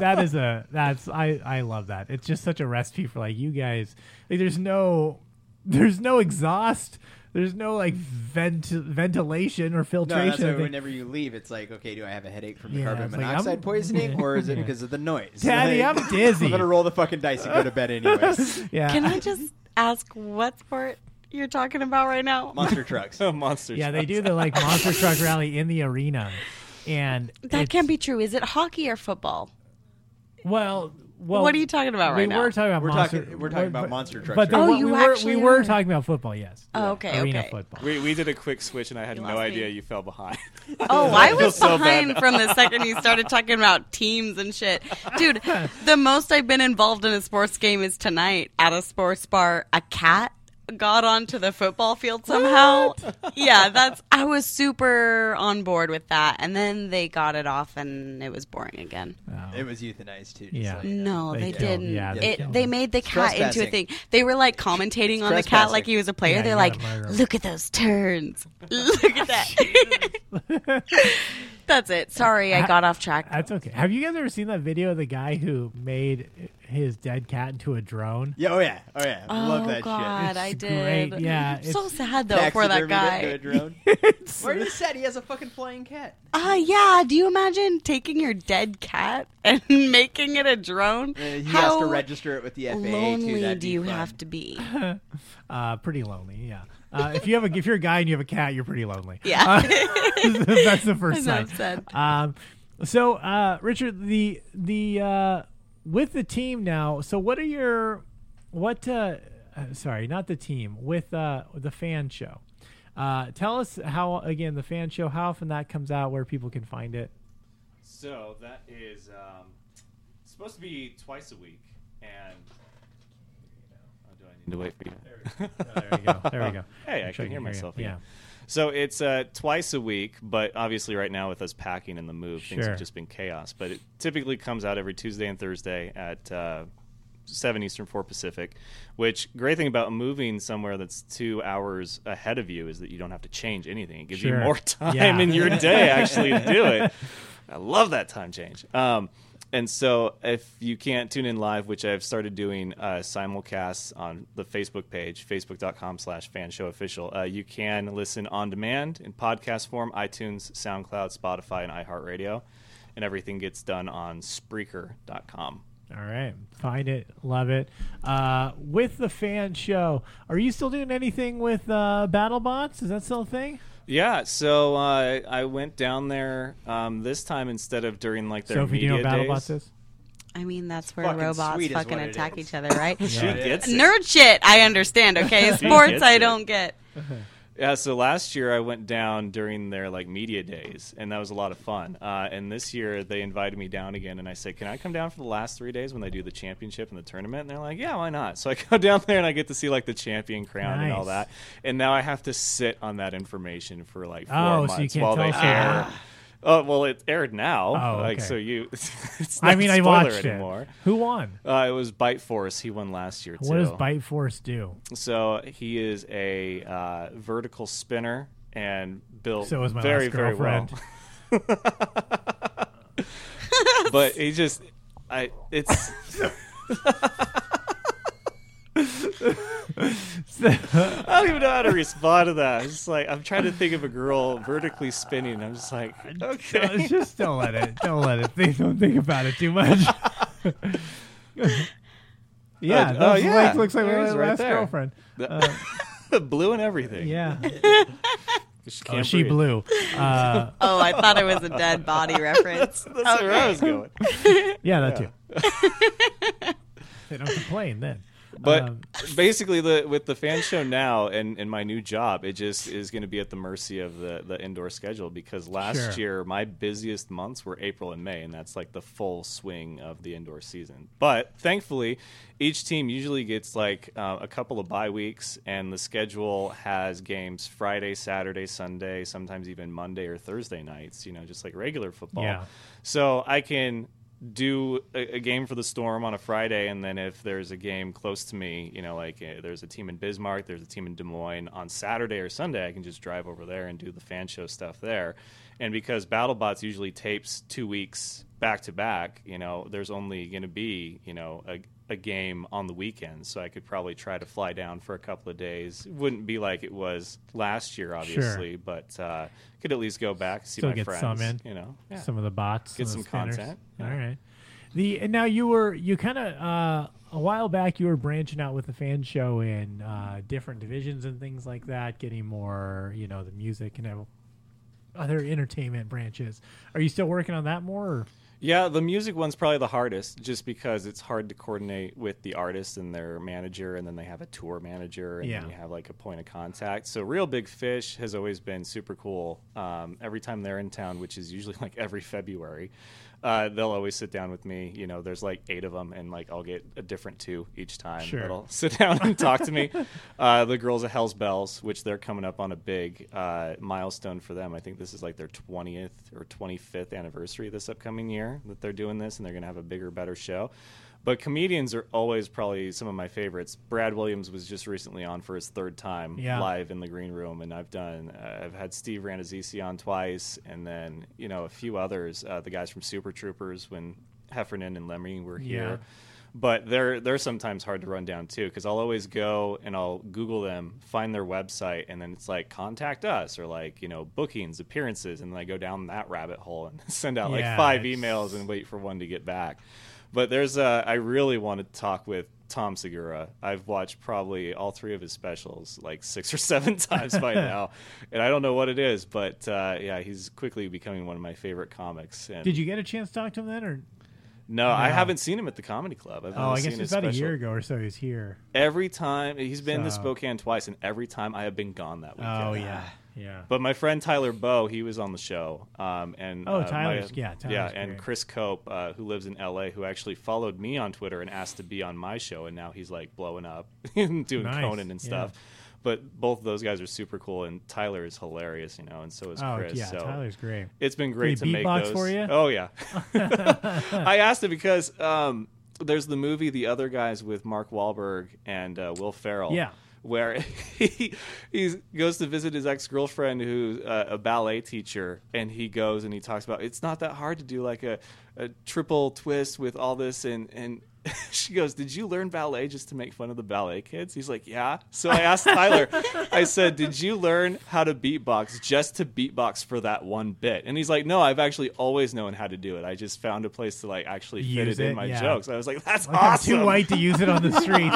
I love that. It's just such a recipe for like you guys. Like, there's no exhaust. There's no like ventilation or No, filtration. that's why I think. whenever you leave, it's like, okay, do I have a headache from the Yeah, carbon it's like, monoxide I'm- poisoning, or is it because of the noise? Daddy, Like, I'm dizzy. I'm gonna roll the fucking dice and go to bed anyways. Yeah. Can I just ask what sport you're talking about right now? Monster trucks. Monster Yeah, they trucks. do the like monster truck rally in the arena, and That can't be true. Is it hockey or football? well. What are you talking about right we now? were talking about We're talking about monster trucks. But right there Oh, were- you we actually were are. talking about football. Yes. Oh, okay, Arena okay. football. We did a quick switch, and I had no lost me. idea you fell behind. Oh, I feel was so behind bad. from the second you started talking about teams and shit. Dude, the most I've been involved in a sports game is tonight at a sports bar. A cat got onto the football field somehow. Yeah, I was super on board with that. And then they got it off and it was boring again. It was euthanized too. Just Yeah. so you know. No, they killed- didn't. yeah, they killed They him. made the cat into a Trespassing. thing. They were like commentating on the cat trespassing. like he was a player. Yeah, They're you like, gotta murder him. look at those turns. Look at that. That's it. Sorry, I got off track. That's okay. Have you guys ever seen that video of the guy who made his dead cat into a drone? Yeah, oh yeah. Love that God, shit. I It's did. great, yeah, So it's- sad though for that Taxidermied guy. it into a drone. Where he said he has a fucking flying cat. Yeah. Do you imagine taking your dead cat and making it a drone? He has How to register it with the FAA too. lonely That'd do be you fun. have to be? Pretty lonely. Yeah. If you're a guy and you have a cat, you're pretty lonely. Yeah. That's the first sign. Enough said. So, Richard, the with the team now. So, what are your sorry, not the team, with the fan show. Tell us how, again, the fan show, how often that comes out, where people can find it. So that is supposed to be twice a week, and do I need to wait for you? There we go. There we go. Hey, I can hear myself. Yeah. So it's twice a week, but obviously right now with us packing and the move, things have just been chaos. But it typically comes out every Tuesday and Thursday at 7 Eastern, 4 Pacific, which great thing about moving somewhere that's 2 hours ahead of you is that you don't have to change anything. It gives you more time in your day actually to do it. I love that time change. And so if you can't tune in live, which I've started doing simulcasts on the Facebook page, facebook.com/fanshowofficial, you can listen on demand in podcast form, iTunes, SoundCloud, Spotify, and iHeartRadio. And everything gets done on Spreaker.com. All right. Find it. Love it. With the fan show, are you still doing anything with BattleBots? Is that still a thing? Yeah, so I went down there this time instead of during like their Sophie, media do you know what days. BattleBots is? I mean, that's where Fucking robots sweet is fucking what it attack is. each other, right? She gets it. Nerd shit, I understand, okay? She Sports, gets I it. don't get. Yeah, so last year I went down during their like media days, and that was a lot of fun. And this year they invited me down again, and I said, "Can I come down for the last 3 days when they do the championship and the tournament?" And they're like, "Yeah, why not?" So I go down there and I get to see like the champion crown and all Nice. that. And now I have to sit on that information for like 4 Oh, months so you can't while tell they us air. about Oh well, it aired now. Oh, Like okay. so, it's I not mean, a I spoiler watched anymore. it. Who won? It was Bite Force. He won last year too. What does Bite Force do? So he is a vertical spinner and built So is my very, last very well. girlfriend. But he just, it's. I don't even know how to respond to that. It's just like I'm trying to think of a girl vertically spinning. And I'm just like, okay, Just don't let it. Don't let it. Don't think about it too much. Yeah, oh, those yeah. legs looks like There my it is right last there. girlfriend. blue and everything. Yeah. She Oh, can't she breathe. blew. Oh, I thought it was a dead body reference. That's where I was going. Yeah, that too. They don't complain then. But basically, with the fan show now and my new job, it just is going to be at the mercy of the indoor schedule because last year my busiest months were April and May, and that's like the full swing of the indoor season. But thankfully, each team usually gets like a couple of bye weeks, and the schedule has games Friday, Saturday, Sunday, sometimes even Monday or Thursday nights, just like regular football. Yeah. So I can do a game for the Storm on a Friday, and then if there's a game close to me, there's a team in Bismarck, there's a team in Des Moines on Saturday or Sunday, I can just drive over there and do the fan show stuff there. And because BattleBots usually tapes 2 weeks back to back, there's only going to be a game on the weekend, so I could probably try to fly down for a couple of days. It wouldn't be like it was last year, obviously, but could at least go back, see Still my get friends. some in. Yeah. Some of the bots. Get some of some the spinners. content. All right. And now you kind of a while back you were branching out with the fan show in different divisions and things like that, getting more the music and other entertainment branches. Are you still working on that more? Or? Yeah, the music one's probably the hardest just because it's hard to coordinate with the artist and their manager, and then they have a tour manager, and then you have like a point of contact. So Real Big Fish has always been super cool. Every time they're in town, which is usually like every February, they'll always sit down with me. There's like 8 of them, and like I'll get a different 2 each time. Sure. That'll sit down and talk to me. The girls at Hell's Bells, which they're coming up on a big milestone for them. I think this is like their 20th or 25th anniversary this upcoming year that they're doing this, and they're going to have a bigger, better show. But comedians are always probably some of my favorites. Brad Williams was just recently on for his 3rd time live in the green room, and I've had Steve Rannazzisi on twice, and then a few others, the guys from Super Troopers when Heffernan and Lemmy were here. Yeah. But they're sometimes hard to run down too, because I'll always go and I'll Google them, find their website, and then it's like contact us or like bookings, appearances, and then I go down that rabbit hole and send out like 5 emails and wait for one to get back. But there's I really want to talk with Tom Segura. I've watched probably all 3 of his specials like 6 or 7 times by now, and I don't know what it is, but he's quickly becoming one of my favorite comics. And Did you get a chance to talk to him then, or? No, I haven't seen him at the comedy club. I've I seen guess his it's about a special. year ago or so he was here. Every time he's been to Spokane twice, and every time I have been gone that weekend. Oh yeah. Yeah. But my friend Tyler Bowe, he was on the show. And Tyler's Tyler's and great. Chris Cope, who lives in LA, who actually followed me on Twitter and asked to be on my show, and now he's like blowing up and doing Conan and stuff. But both of those guys are super cool, and Tyler is hilarious, and so is Chris. Yeah, so Tyler's great. It's been great to make beatbox those. for you? Oh yeah. I asked him because there's the movie The Other Guys with Mark Wahlberg and Will Ferrell. Yeah. Where he goes to visit his ex-girlfriend who's a ballet teacher, and he goes and he talks about it's not that hard to do like a triple twist with all this, and she goes, "Did you learn ballet just to make fun of the ballet kids?" He's like, "Yeah." So I asked Tyler, I said, "Did you learn how to beatbox just to beatbox for that one bit?" And he's like, "No, I've actually always known how to do it. I just found a place to like actually fit it in my jokes." I was like, "That's awesome." I'm too white to use it on the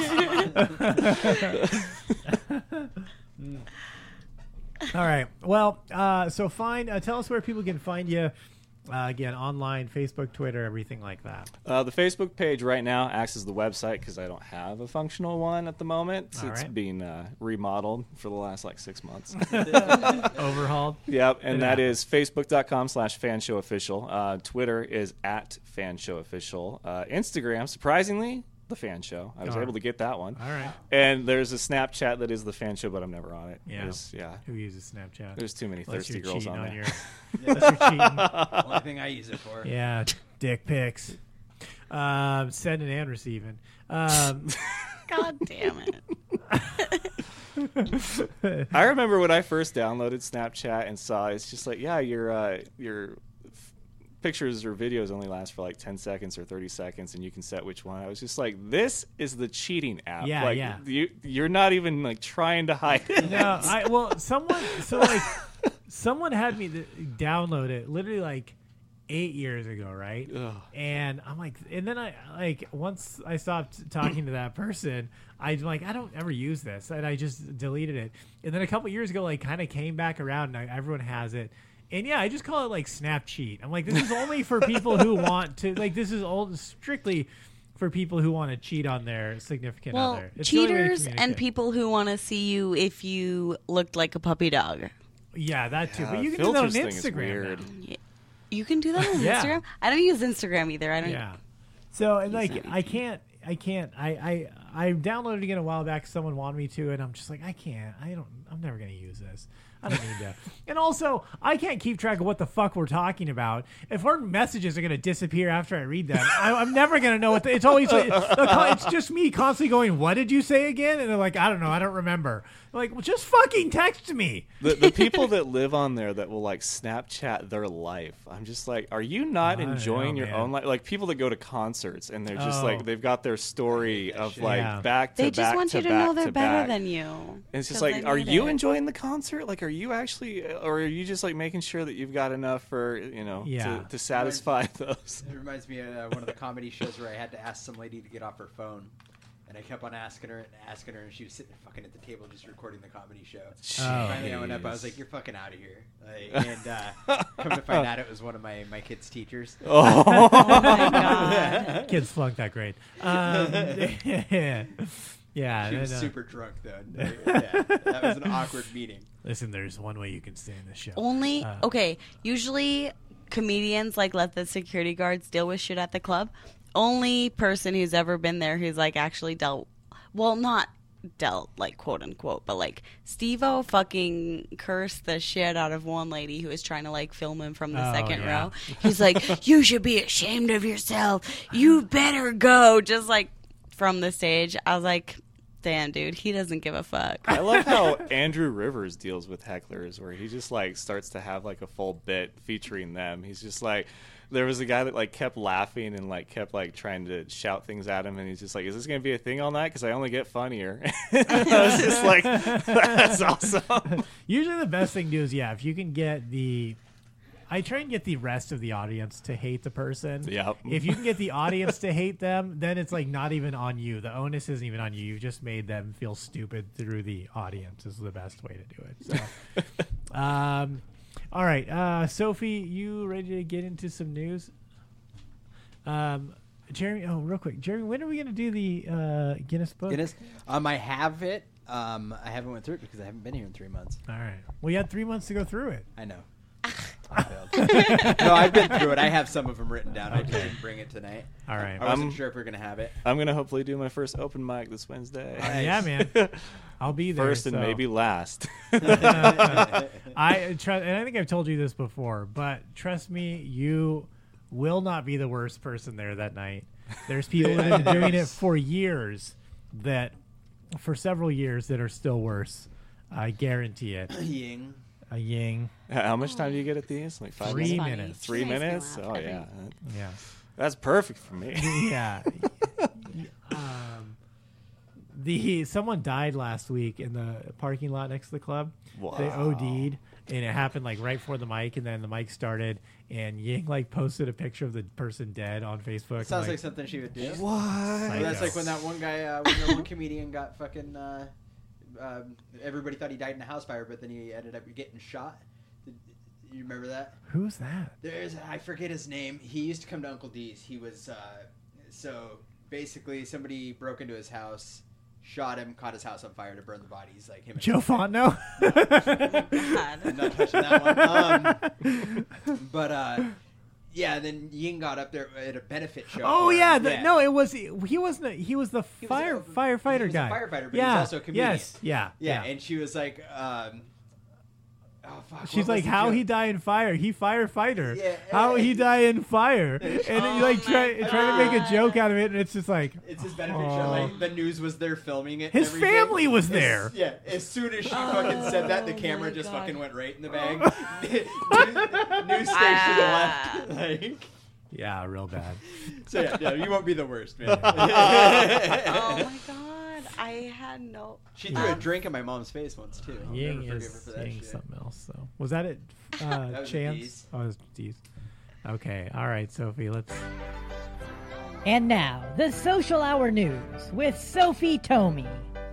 streets. All right. Well, so tell us where people can find you. Again, online, Facebook, Twitter, everything like that. The Facebook page right now acts as the website because I don't have a functional one at the moment. It's being remodeled for the last 6 months. Overhauled. Yep, and that is facebook.com/fanshowofficial. Twitter is @fanshowofficial. Instagram, surprisingly, The Fan Show. I was able to get that one. All right. And there's a Snapchat that is The Fan Show, but I'm never on it. Yeah. Who uses Snapchat? There's too many thirsty girls on there. Unless you're cheating. Only thing I use it for. Yeah, dick pics. Sending and receiving. God damn it. I remember when I first downloaded Snapchat and saw it's just like, yeah, your pictures or videos only last for 10 seconds or 30 seconds, and you can set which one. I was just like, this is the cheating app. Yeah, You're not even trying to hide it. No, someone had me download it literally 8 years ago, right? Ugh. And I'm like, and then I once I stopped talking to that person, I'm like, I don't ever use this, and I just deleted it. And then a couple years ago, kind of came back around, and everyone has it. And yeah, I just call it Snap Cheat. I'm like, this is only for people who want to, this is strictly for people who want to cheat on their significant other. It's cheaters and people who want to see you if you looked like a puppy dog. Yeah, that too. But you can do that on Instagram. You can do that on Instagram? I don't use Instagram either. I don't. Yeah. So, and I can't. I downloaded it again a while back. Someone wanted me to, and I'm just like, I can't. I'm never going to use this. I don't need to. And also, I can't keep track of what the fuck we're talking about. If our messages are going to disappear after I read them, I'm never going to know what it's always. It's just me constantly going, what did you say again? And they're like, I don't know. I don't remember. Like, well, just fucking text me. The people that live on there that will Snapchat their life, I'm just like, are you not enjoying your own life? People that go to concerts and they're just they've got their story of back to back. They just want you to know they're better than you. And it's just are you enjoying the concert? Are you actually, or are you just making sure that you've got enough for to satisfy those? It reminds me of one of the comedy shows where I had to ask some lady to get off her phone. And I kept on asking her, and she was sitting there fucking at the table just recording the comedy show. Finally, I went up. I was like, "You're fucking out of here!" Come to find out, it was one of my kids' teachers. Oh my god! Kids flunked that grade. Yeah, she was super drunk though. That was an awkward meeting. Listen, there's one way you can stay in this show. Okay. Usually, comedians let the security guards deal with shit at the club. Only person who's ever been there who's actually dealt, well, not dealt quote unquote, but Steve-O fucking cursed the shit out of one lady who was trying to film him from the second row. He's like, you should be ashamed of yourself. You better go. Just from the stage. I was like, damn, dude, he doesn't give a fuck. I love how Andrew Rivers deals with hecklers, where he just starts to have a full bit featuring them. He's just there was a guy that kept laughing and kept trying to shout things at him, and he's just is this gonna be a thing all night? Because I only get funnier. I was just that's awesome. Usually the best thing to do is if you can get I try and get the rest of the audience to hate the person. Yep. If you can get the audience to hate them, then it's not even on you. The onus isn't even on you. You've just made them feel stupid through the audience is the best way to do it. So, all right. Sophie, you ready to get into some news? Jeremy, real quick. Jeremy, when are we going to do the Guinness book? Guinness? I have it. I haven't went through it because I haven't been here in 3 months. All right. Well, you had 3 months to go through it. I know. No, I've been through it. I have some of them written down. I just didn't bring it tonight. All right. I wasn't sure if we are going to have it. I'm going to hopefully do my first open mic this Wednesday. Yeah, man. I'll be there. First and maybe last. I trust, and I think I've told you this before, but trust me, you will not be the worst person there that night. There's people that have been doing it for several years that are still worse. I guarantee it. Ying. A ying. How much time do you get at these? Like 5 3 minutes? minutes. 3 minutes? Oh, yeah. Yeah. That's perfect for me. Yeah. Someone died last week in the parking lot next to the club. Wow. They OD'd, and it happened like right before the mic, and then the mic started, and Ying like posted a picture of the person dead on Facebook. It sounds like something she would do. What? Well, that's like when that one guy, when the one comedian got fucking. Everybody thought he died in a house fire, but then he ended up getting shot. You remember that? Who's that? I forget his name. He used to come to Uncle D's. He was so basically somebody broke into his house, shot him, caught his house on fire to burn the bodies, like him. Joe Fontenot. I'm not touching that one. But yeah, then Ying got up there at a benefit show. Oh yeah, no, it was he wasn't. He was the firefighter he was guy. A firefighter, but he was also a comedian. Yes, yeah. And she was like, oh fuck. She's like, how he die in fire? He firefighter. Yeah. How he die in fire? And you like try to make a joke out of it, and it's just like it's his benefit show. Like the news was there filming it. His family was there. As soon as she fucking said that, the camera just fucking went right in the bag. News station left. Like. Yeah, real bad. So yeah, you won't be the worst, man. Oh my god. I had no. She threw a drink in my mom's face once too. Ying is saying something else. So was that it? That was Chance? D's. Oh, it was D's. Okay, all right, Sophie. Let's. And now the Social Hour News with Sophie Tomey.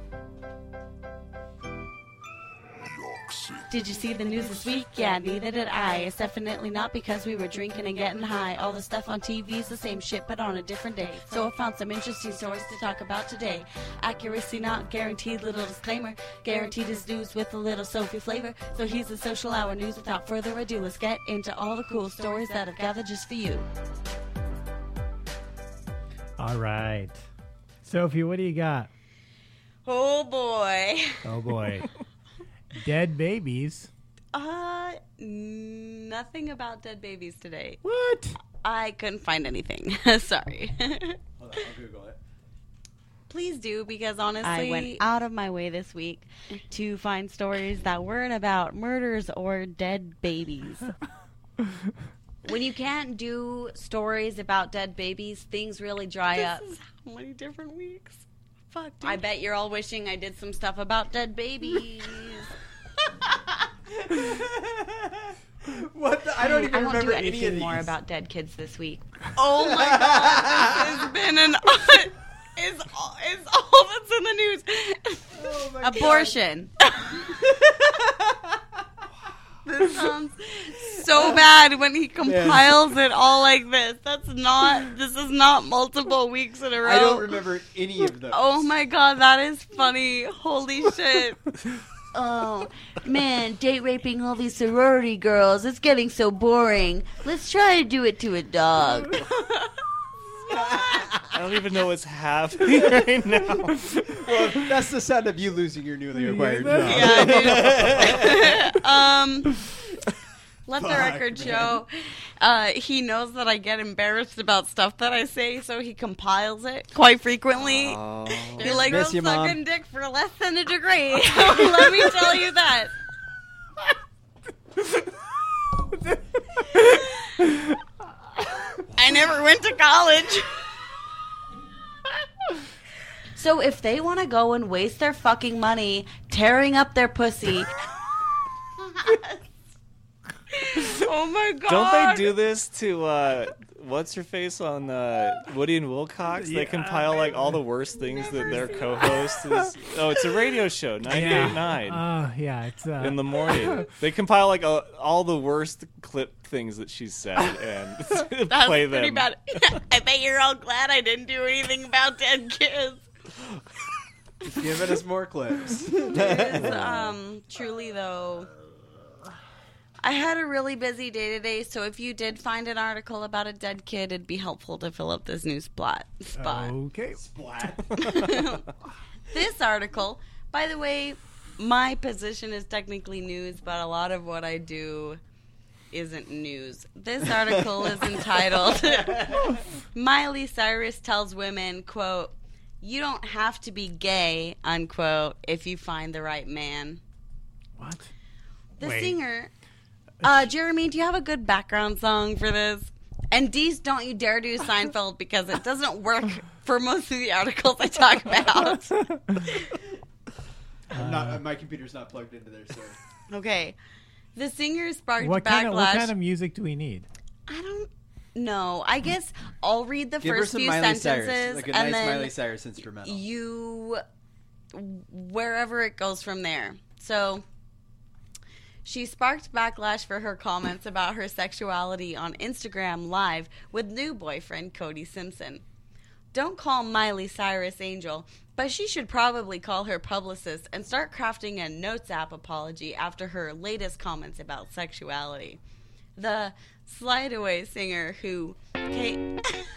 Did you see the news this week? Yeah, neither did I. It's definitely not because we were drinking and getting high. All the stuff on TV is the same shit, but on a different day. So I found some interesting stories to talk about today. Accuracy not guaranteed, little disclaimer. Guaranteed is news with a little Sophie flavor. So here's the Social Hour News. Without further ado, let's get into all the cool stories that I've gathered just for you. All right, Sophie, what do you got? Oh boy. Oh boy. Dead babies. Nothing about dead babies today. What? I couldn't find anything. Sorry. Hold on, I'll Google it. Please do, because honestly, I went out of my way this week to find stories that weren't about murders or dead babies. When you can't do stories about dead babies, things really dry up. This is how many different weeks? Fuck, dude. I bet you're all wishing I did some stuff about dead babies. What? I don't even I won't remember do any of anything these. more about dead kids this week. Oh my god, this has been an... It's all that's in the news. Oh my Abortion. This sounds so bad when he compiles it all like this. This is not multiple weeks in a row. I don't remember any of those. Oh my god, that is funny. Holy shit. Oh, man, date raping all these sorority girls. It's getting so boring. Let's try to do it to a dog. I don't even know what's happening right now. Well, that's the sound of you losing your newly acquired job. Yeah, dude. Let the record show. He knows that I get embarrassed about stuff that I say, so he compiles it quite frequently. Oh. He like Miss you, Mom. sucking dick for less than a degree. Let me tell you that. I never went to college. So if they want to go and waste their fucking money tearing up their pussy... Oh my god! Don't they do this to what's her face on Woody and Wilcox? They compile like all the worst things that their co-host is. Oh, it's a radio show, 98.9. Yeah, it's in the morning. They compile like all the worst clip things that she said and play them. Pretty bad. I bet you're all glad I didn't do anything about dead kids. Giving us more clips. Truly though, I had a really busy day today, so if you did find an article about a dead kid, it'd be helpful to fill up this new spot. Okay. Splat. This article, by the way, my position is technically news, but a lot of what I do isn't news. This article is entitled, Miley Cyrus tells women, quote, "You don't have to be gay," unquote, if you find the right man. What? The singer... Jeremy, do you have a good background song for this? And Deez, don't you dare do Seinfeld because it doesn't work for most of the articles I talk about. My computer's not plugged into there, sir. Okay. The singer sparked what backlash. What kind of music do we need? I don't know. I guess I'll read the Give first her some few Miley sentences. Cyrus, like a and nice then Miley Cyrus instrumental. Wherever it goes from there. So... she sparked backlash for her comments about her sexuality on Instagram Live with new boyfriend Cody Simpson. Don't call Miley Cyrus Angel, but she should probably call her publicist and start crafting a Notes app apology after her latest comments about sexuality. The Slide Away singer who came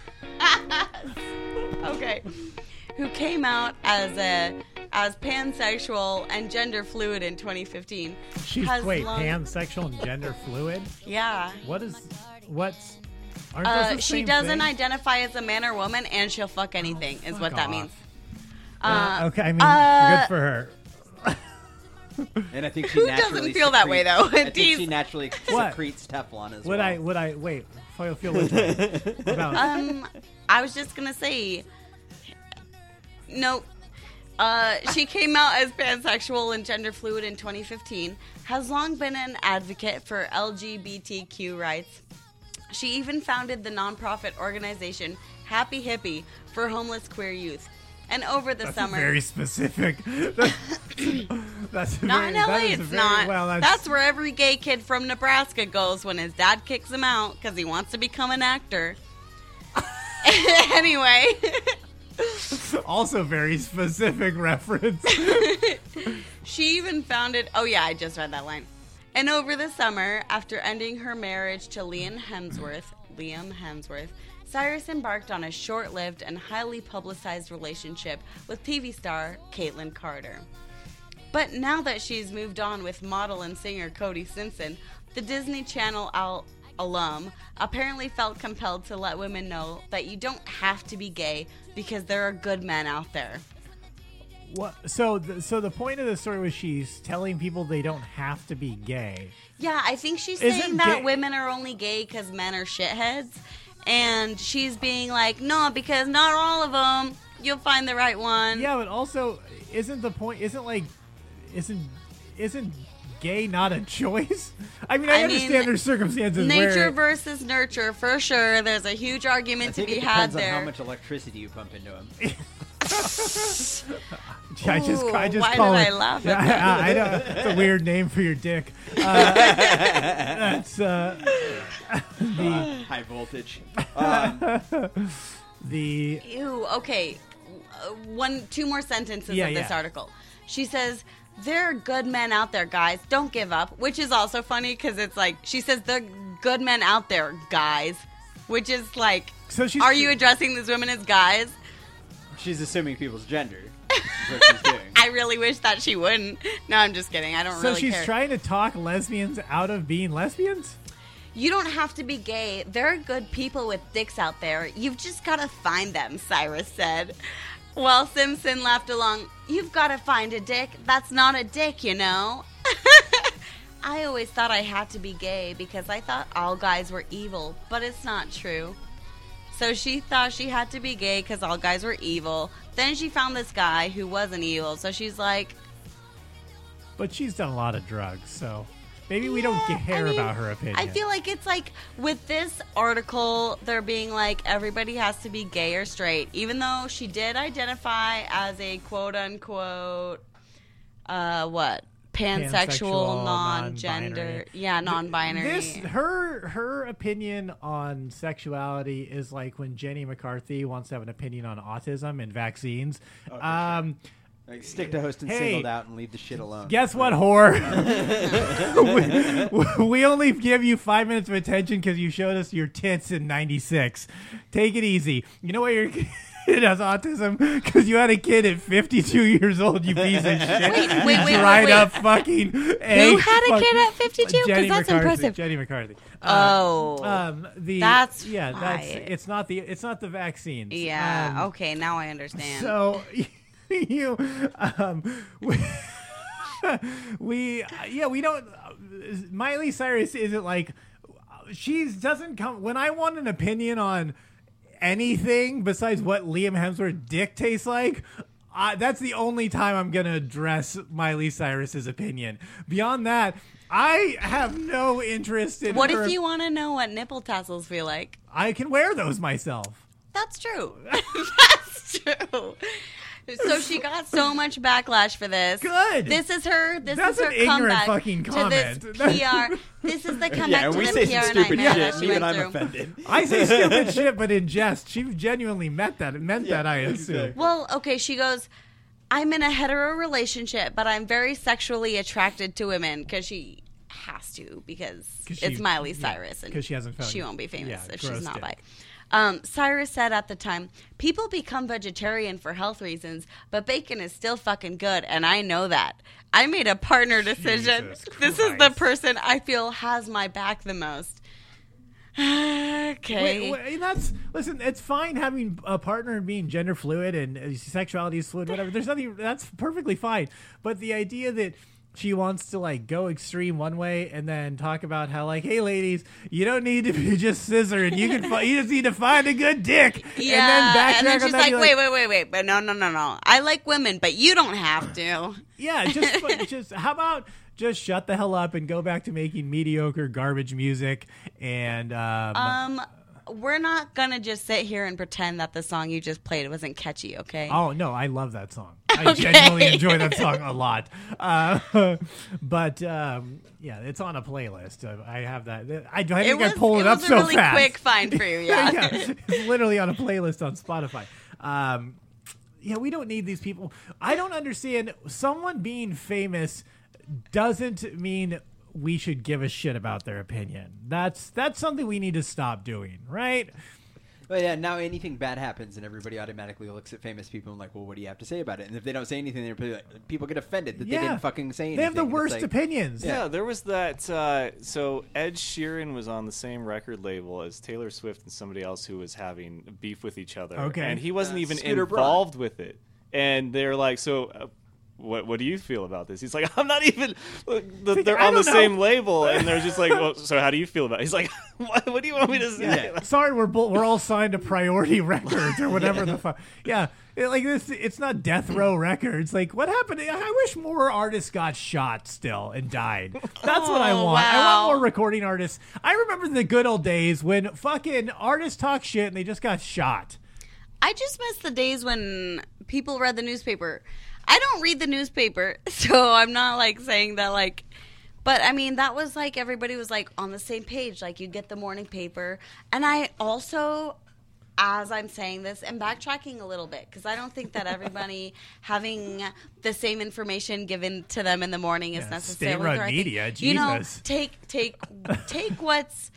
out as pansexual and gender fluid in 2015. She's pansexual and gender fluid? Yeah. Aren't those the she same doesn't thing? identify as a man or woman, and she'll fuck anything, is what that means. Okay, I mean, good for her. And I think she naturally doesn't feel that way, though? I think she naturally secretes Teflon as well. Would I wait? Feel what about? I was just gonna say, nope. She came out as pansexual and gender fluid in 2015, has long been an advocate for LGBTQ rights. She even founded the nonprofit organization Happy Hippie for homeless queer youth. And over the summer... very specific. That's not in LA, it's not. Well, that's where every gay kid from Nebraska goes when his dad kicks him out because he wants to become an actor. Anyway... also very specific reference. She even founded... oh yeah, I just read that line. And over the summer, after ending her marriage to Liam Hemsworth, Cyrus embarked on a short-lived and highly publicized relationship with TV star Caitlyn Carter. But now that she's moved on with model and singer Cody Simpson, the Disney Channel alum apparently felt compelled to let women know that you don't have to be gay because there are good men out there. What? So the point of the story was she's telling people they don't have to be gay. Yeah, I think she's saying that women are only gay because men are shitheads. And she's being like, no, because not all of them. You'll find the right one. Yeah, but also, isn't gay not a choice? I mean, I understand there's circumstances nature versus nurture, for sure. There's a huge argument to be had there. Depends on how much electricity you pump into him. I just why call did it. I laugh at that? I know it's a weird name for your dick. That's high voltage. Ew. Okay. Two more sentences of this article. She says, "There are good men out there, guys. Don't give up." Which is also funny because it's like she says, "There are good men out there, guys," which is like, are you addressing these women as guys? She's assuming people's gender. That's what she's doing. I really wish that she wouldn't. No, I'm just kidding. I don't really care. So she's trying to talk lesbians out of being lesbians? You don't have to be gay. There are good people with dicks out there. You've just got to find them, Cyrus said. While Simpson laughed along, "You've got to find a dick. That's not a dick, you know." I always thought I had to be gay because I thought all guys were evil, but it's not true. So she thought she had to be gay because all guys were evil. Then she found this guy who wasn't evil, so she's like... But she's done a lot of drugs, so... Maybe we don't care about her opinion. I feel like it's like with this article, they're being like everybody has to be gay or straight, even though she did identify as a quote unquote pansexual, non-gender, non-binary. Her opinion on sexuality is like when Jenny McCarthy wants to have an opinion on autism and vaccines. Like stick to host and singled out and leave the shit alone. Guess what, whore? we only give you 5 minutes of attention because you showed us your tits in '96. Take it easy. You know what your kid has autism? Because you had a kid at 52 years old, you piece of shit. Wait. Dried up fucking egg. Who had a kid at 52? Because that's impressive. Jenny McCarthy. That's it's not the vaccines. Yeah. Okay, now I understand. So. We don't. Miley Cyrus isn't like she doesn't come when I want an opinion on anything besides what Liam Hemsworth's dick tastes like. That's the only time I'm gonna address Miley Cyrus's opinion. Beyond that, I have no interest in. What if you want to know what nipple tassels feel like? I can wear those myself. That's true. That's true. So she got so much backlash for this. Good. This is her. That's is her an ignorant comeback fucking comment. to this PR. This is the comeback to we the say PR some stupid nightmare shit. that she Even went I'm through. offended. I say stupid shit, but in jest. She genuinely meant that. I assume. Exactly. Well, okay. She goes, "I'm in a hetero relationship, but I'm very sexually attracted to women because she has to because it's Miley Cyrus and she hasn't found she won't be famous if she's gross not dick. bi." Cyrus said at the time, "People become vegetarian for health reasons, but bacon is still fucking good, and I know that. I made a partner decision. This is the person I feel has my back the most." Okay. Listen, it's fine having a partner and being gender fluid and sexuality is fluid, whatever. There's nothing, that's perfectly fine. But the idea that she wants to like go extreme one way and then talk about how like, hey ladies, you don't need to be just scissoring. You just need to find a good dick. Yeah. And then she's like, wait. But no. I like women, but you don't have to. Yeah. Just how about just shut the hell up and go back to making mediocre garbage music and we're not gonna just sit here and pretend that the song you just played wasn't catchy, okay? Oh no, I love that song. I genuinely enjoy that song a lot. But it's on a playlist. I have that. I think I pulled it up so fast. It was a really quick find for you, yeah. It's literally on a playlist on Spotify. We don't need these people. I don't understand. Someone being famous doesn't mean we should give a shit about their opinion. That's something we need to stop doing, right? Well, yeah, now anything bad happens and everybody automatically looks at famous people and like, well, what do you have to say about it? And if they don't say anything, people get offended that they didn't fucking say anything. They have the worst opinions. Yeah, there was that. So Ed Sheeran was on the same record label as Taylor Swift and somebody else who was having beef with each other. Okay. And he wasn't even Scooter involved with it. And they're like, so... What do you feel about this? He's like, I'm not even. They're on the same label, and they're just like, well, so how do you feel about it? He's like, what do you want me to say? Yeah. Sorry, we're all signed to Priority Records or whatever the fuck. Yeah, like this. It's not Death Row Records. Like, what happened? I wish more artists got shot still and died. That's what I want. Wow. I want more recording artists. I remember the good old days when fucking artists talk shit and they just got shot. I just miss the days when people read the newspaper. I don't read the newspaper, so I'm not like saying that like, but I mean that was like everybody was like on the same page. Like you get the morning paper, and I also, as I'm saying this, am backtracking a little bit because I don't think that everybody having the same information given to them in the morning is necessarily the right media. thing. Jesus. Take what's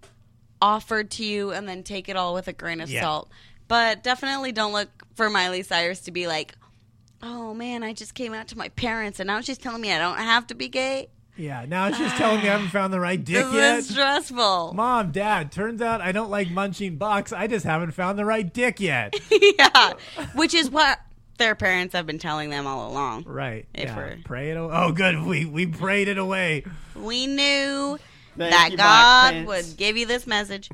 offered to you and then take it all with a grain of salt. But definitely don't look for Miley Cyrus to be like, oh man, I just came out to my parents and now she's telling me I don't have to be gay. Yeah, now she's telling me I haven't found the right dick yet. This is stressful. Mom, Dad, turns out I don't like munching bucks. I just haven't found the right dick yet. Yeah, which is what their parents have been telling them all along. Right. Pray it away. Oh, good. We prayed it away. We knew Thank that you, God would give you this message.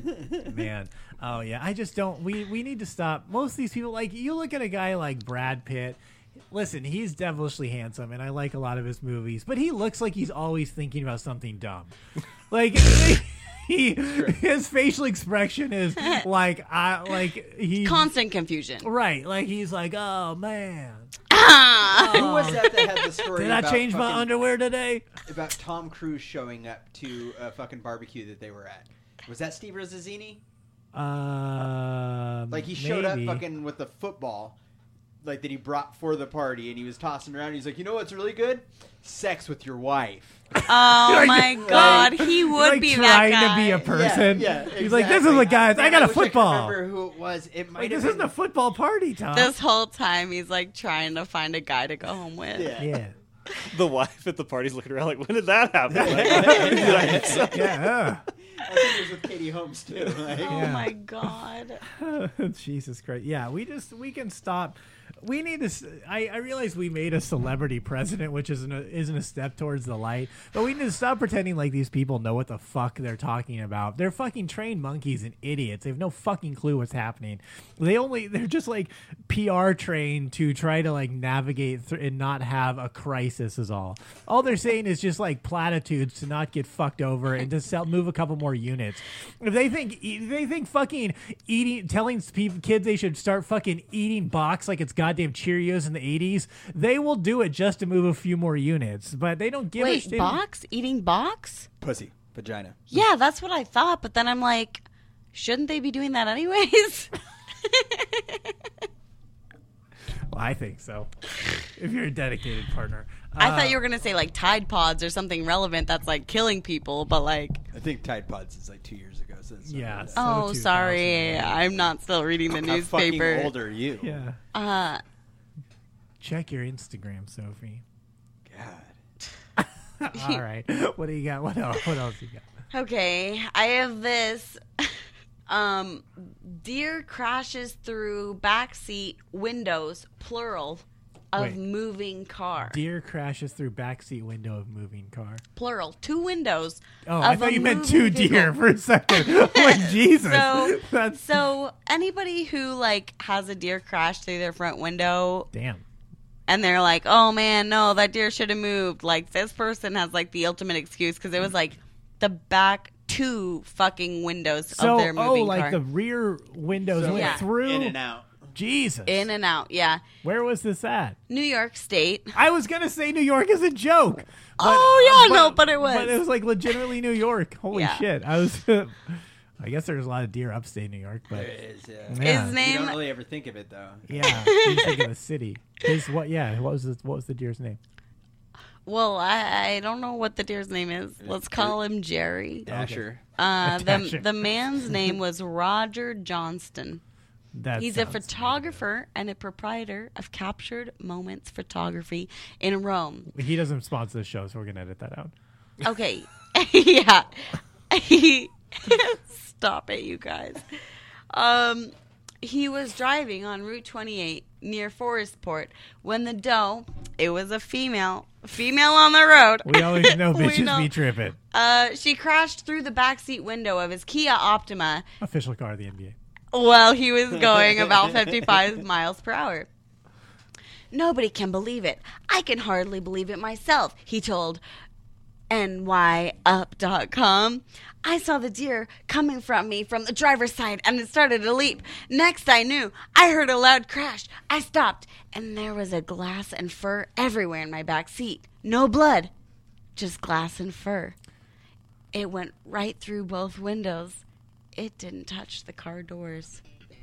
Man. Oh, yeah. I just don't. We need to stop. Most of these people, like, you look at a guy like Brad Pitt. Listen, he's devilishly handsome, and I like a lot of his movies, but he looks like he's always thinking about something dumb. Like his facial expression is like he's constant confusion. Right, like he's like, oh man. Who was that had the story? Did I change my underwear today? About Tom Cruise showing up to a fucking barbecue that they were at. Was that Steve Rossazzini? Like he showed up fucking with a football, like that he brought for the party, and he was tossing around. He's like, you know what's really good? Sex with your wife. Oh my god, he would like be trying that guy. to be a person. Yeah, exactly. He's like, this is the guy. I got a football. I remember who it was. It might have this isn't a football party, Tom. This whole time he's like trying to find a guy to go home with. Yeah. The wife at the party's looking around like, when did that happen? Yeah. I think it was with Katie Holmes too. Like, Oh my god. Jesus Christ. Yeah, we can stop. We need to. I realize we made a celebrity president, which isn't a step towards the light. But we need to stop pretending like these people know what the fuck they're talking about. They're fucking trained monkeys and idiots. They have no fucking clue what's happening. They're just like PR trained to try to like navigate and not have a crisis. Is all. All they're saying is just like platitudes to not get fucked over and to move a couple more units. If they think fucking telling kids they should start fucking eating box like it's goddamn Cheerios in the 80s, they will do it just to move a few more units, but they don't give a shit. Wait, box? Eating box? pussy, vagina. Yeah, that's what I thought, but then I'm like, shouldn't they be doing that anyways? Well, I think so. If you're a dedicated partner. I thought you were going to say like Tide Pods or something relevant that's like killing people, but like... I think Tide Pods is like 2 years ago. So yeah. So oh, sorry. I'm not still reading the newspaper. How fucking old are you? Yeah. Check your Instagram, Sophie. God. All right. What do you got? What else you got? Okay. I have this... deer crashes through backseat windows, plural, of moving car. Deer crashes through backseat window of moving car. Plural. 2 windows. Oh, I thought you meant 2 deer for a second. Like, Jesus. So anybody who like has a deer crash through their front window. Damn. And they're like, oh man, no, that deer should have moved. Like, this person has like the ultimate excuse because it was like the back 2 fucking windows of their moving car. Like the rear windows went through? In and out. Jesus. In and out, yeah. Where was this at? New York State. I was going to say New York is a joke. But, but it was. But it was like legitimately New York. Holy shit. I guess there's a lot of deer upstate New York. But there is, yeah. His name... You don't really ever think of it, though. Yeah. You think of a city. What was the deer's name? Well, I don't know what the deer's name is. Let's call him Jerry. Dasher. The man's name was Roger Johnston. He's a photographer and a proprietor of Captured Moments Photography in Rome. He doesn't sponsor the show, so we're going to edit that out. Okay. Yeah. Stop it, you guys. He was driving on Route 28 near Forestport when the doe, it was a female on the road. We always know bitches be tripping. She crashed through the backseat window of his Kia Optima. Official car of the NBA. While he was going about 55 miles per hour. Nobody can believe it. I can hardly believe it myself, he told NYUp.com. I saw the deer coming from me from the driver's side, and it started to leap. Next I knew, I heard a loud crash. I stopped, and there was a glass and fur everywhere in my back seat. No blood, just glass and fur. It went right through both windows. It didn't touch the car doors.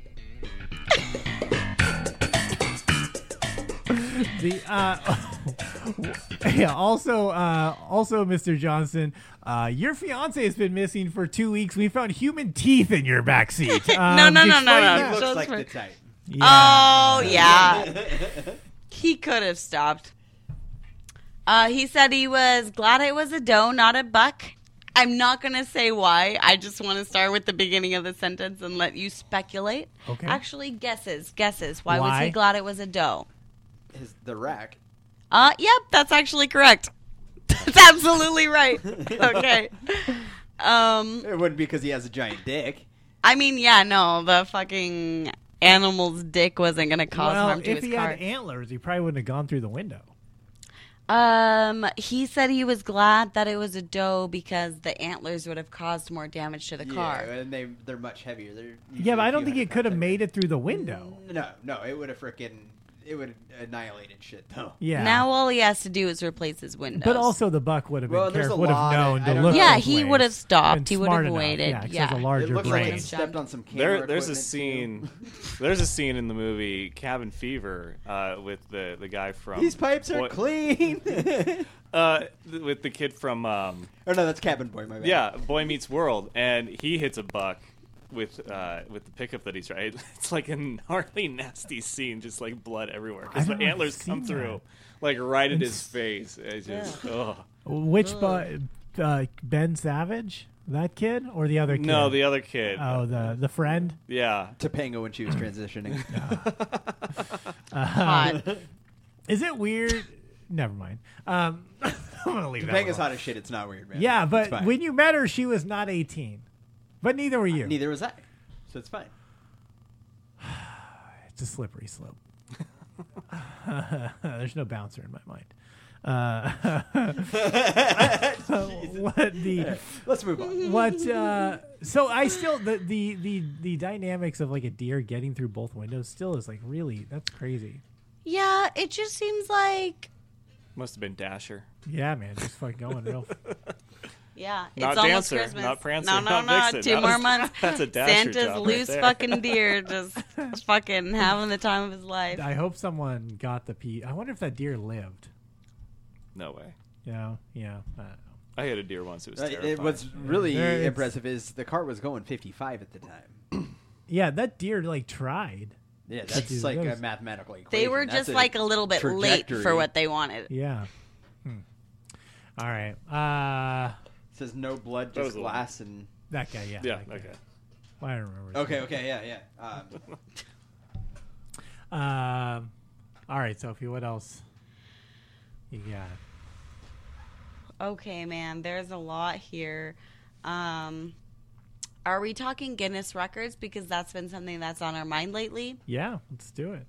Also, Mr. Johnson, your fiance has been missing for 2 weeks. We found human teeth in your backseat. No. He looks like the type. Yeah. Oh, yeah. He could have stopped. He said he was glad it was a doe, not a buck. I'm not going to say why. I just want to start with the beginning of the sentence and let you speculate. Okay. Actually, guesses. Why was he glad it was a doe? The rack. Yep, that's actually correct. That's absolutely right. Okay. It wouldn't be because he has a giant dick. I mean, yeah, no, the fucking animal's dick wasn't going to cause harm to his car. If he had antlers, he probably wouldn't have gone through the window. He said he was glad that it was a doe because the antlers would have caused more damage to the car. Yeah, and they're much heavier. Yeah, but I don't think it could have made it through the window. No, it would have annihilated shit though. Yeah. Now all he has to do is replace his windows. But also the buck would have been careful, would have known to look. Yeah, he would have stopped. He would have waited. Yeah, he has a larger it looks brain. like he stepped on some camera There's a scene. There's a scene in the movie Cabin Fever with the guy from. These pipes are clean. With the kid from. Oh no, that's Cabin Boy. My bad. Yeah, Boy Meets World, and he hits a buck with the pickup that he's right. It's like a gnarly, nasty scene, just like blood everywhere because the antlers come through, like right at his face. It's just Which Ben Savage? That kid or the other kid? No, the other kid. Oh, the friend. Yeah, Topanga when she was transitioning. Is it weird? Never mind. I'm gonna leave that. Topanga's hot as shit. It's not weird, man. Yeah, but when you met her, she was not 18. But neither were you. Neither was I. So it's fine. It's a slippery slope. There's no bouncer in my mind. Let's move on. So I still the dynamics of like a deer getting through both windows still is like really, that's crazy. Yeah, it just seems like. Must have been Dasher. Yeah, man, just fucking going real. Yeah, not it's almost Dancer, Christmas. not Prancer, no, not Vixen. 2 more months. That's a Dasher Santa's job loose right there. fucking deer, just fucking having the time of his life. I hope someone got the I wonder if that deer lived. No way. Yeah, I don't know. I hit a deer once. It was terrifying. What's really impressive is the car was going 55 at the time. Yeah, that deer like tried. Yeah, that's like a mathematical equation. They were just like a little bit late for what they wanted. Yeah. All right. It says no blood, just glass and that guy. Yeah. Yeah. Okay. Well, I don't remember. Okay. Yeah. All right, Sophie. What else you got? Okay, man. There's a lot here. Are we talking Guinness records because that's been something that's on our mind lately? Yeah, let's do it.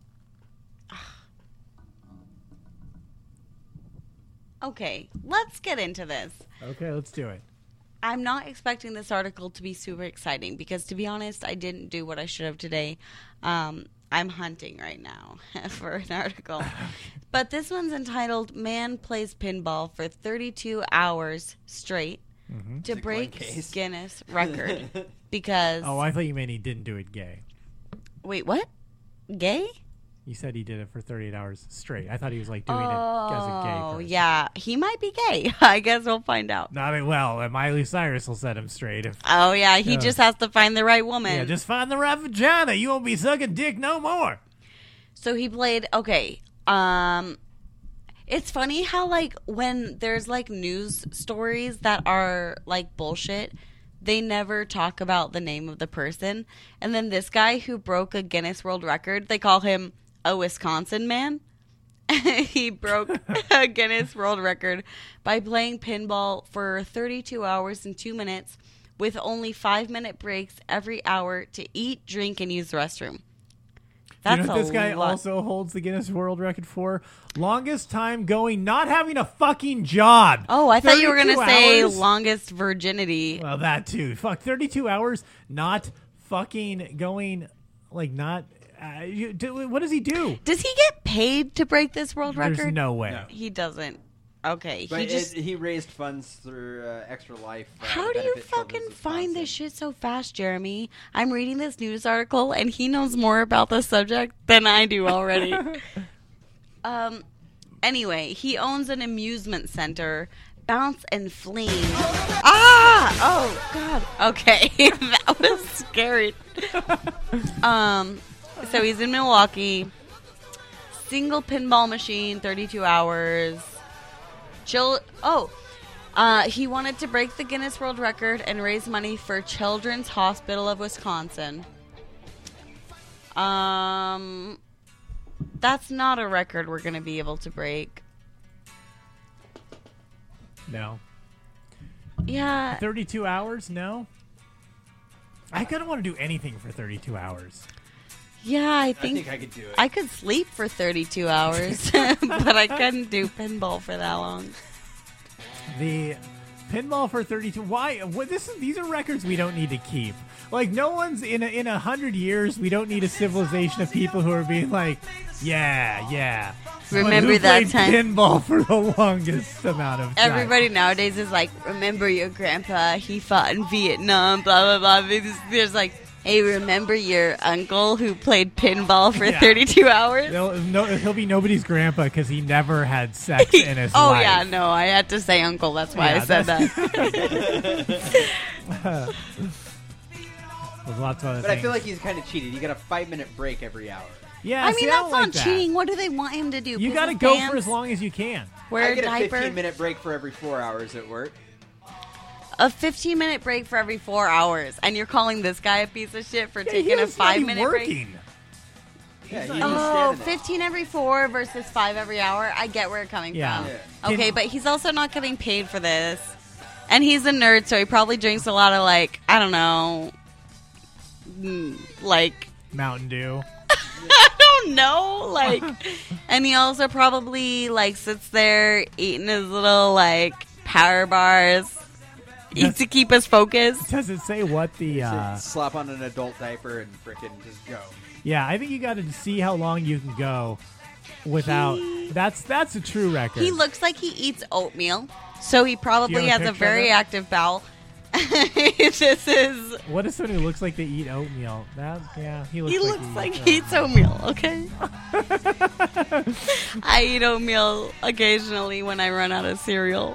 Okay, let's get into this. Okay, let's do it. I'm not expecting this article to be super exciting because, to be honest, I didn't do what I should have today. I'm hunting right now for an article. But this one's entitled Man Plays Pinball for 32 Hours Straight to break Guinness record. Because... Oh, I thought you meant he didn't do it gay. Wait, what? Gay? You said he did it for 38 hours straight. I thought he was like doing it as a gay person. Oh, yeah. He might be gay. I guess we'll find out. Miley Cyrus will set him straight. Oh, yeah. He just has to find the right woman. Yeah, just find the right vagina. You won't be sucking dick no more. So he played... Okay. It's funny how, like, when there's, like, news stories that are, like, bullshit, they never talk about the name of the person. And then this guy who broke a Guinness World Record, they call him a Wisconsin man. He broke a Guinness World Record by playing pinball for 32 hours and 2 minutes with only 5-minute breaks every hour to eat, drink, and use the restroom. That's you know what this guy also holds the Guinness World Record for? Longest time going, not having a fucking job. Oh, I thought you were going to say longest virginity. Well, that too. Fuck, 32 hours not fucking going, like not... what does he do? Does he get paid to break this world record? There's no way. No. He doesn't. Okay. But he raised funds through Extra Life. How do you fucking find this shit so fast, Jeremy? I'm reading this news article, and he knows more about the subject than I do already. Anyway, he owns an amusement center, Bounce and Fling. Ah! Oh, God. Okay. That was scary. So he's in Milwaukee. Single pinball machine, 32 hours. He wanted to break the Guinness World Record and raise money for Children's Hospital of Wisconsin. That's not a record we're going to be able to break. No. Yeah. 32 hours? No. I kind of want to do anything for 32 hours. Yeah, I think I could do it. I could sleep for 32 hours, but I couldn't do pinball for that long. The pinball for 32. Why? What? These are records we don't need to keep. Like, no one's in 100 years. We don't need a civilization of people who are being like, yeah. Remember who that played time? Pinball for the longest amount of time. Everybody nowadays is like, remember your grandpa? He fought in Vietnam. Blah blah blah. There's like, hey, remember your uncle who played pinball for 32 hours? He'll be nobody's grandpa because he never had sex in his life. Oh yeah, no, I had to say uncle. That's why I said that. There's lots of other But things. I feel like he's kind of cheated. You got a 5-minute break every hour. Yeah, I see, mean, I that's don't not like that. cheating. What do they want him to do? You got to go for as long as you can. Wear I a get diaper. a 15-minute break for every 4 hours at work. A 15-minute break for every 4 hours, and you're calling this guy a piece of shit for taking a 5-minute break? Yeah, Oh, 15 every 4 versus 5 every hour. I get where you're coming Yeah. from. Okay, but he's also not getting paid for this. And he's a nerd, so he probably drinks a lot of, like, I don't know, like... Mountain Dew. I don't know, like... And he also probably, like, sits there eating his little, like, power bars. Eats to keep us focused. Does it say what the... Slap on an adult diaper and frickin' just go. Yeah, I think you got to see how long you can go without... That's a true record. He looks like he eats oatmeal, so he probably has a very active bowel. This is... What is someone who looks like they eat oatmeal? He looks like he eats oatmeal, okay? I eat oatmeal occasionally when I run out of cereal.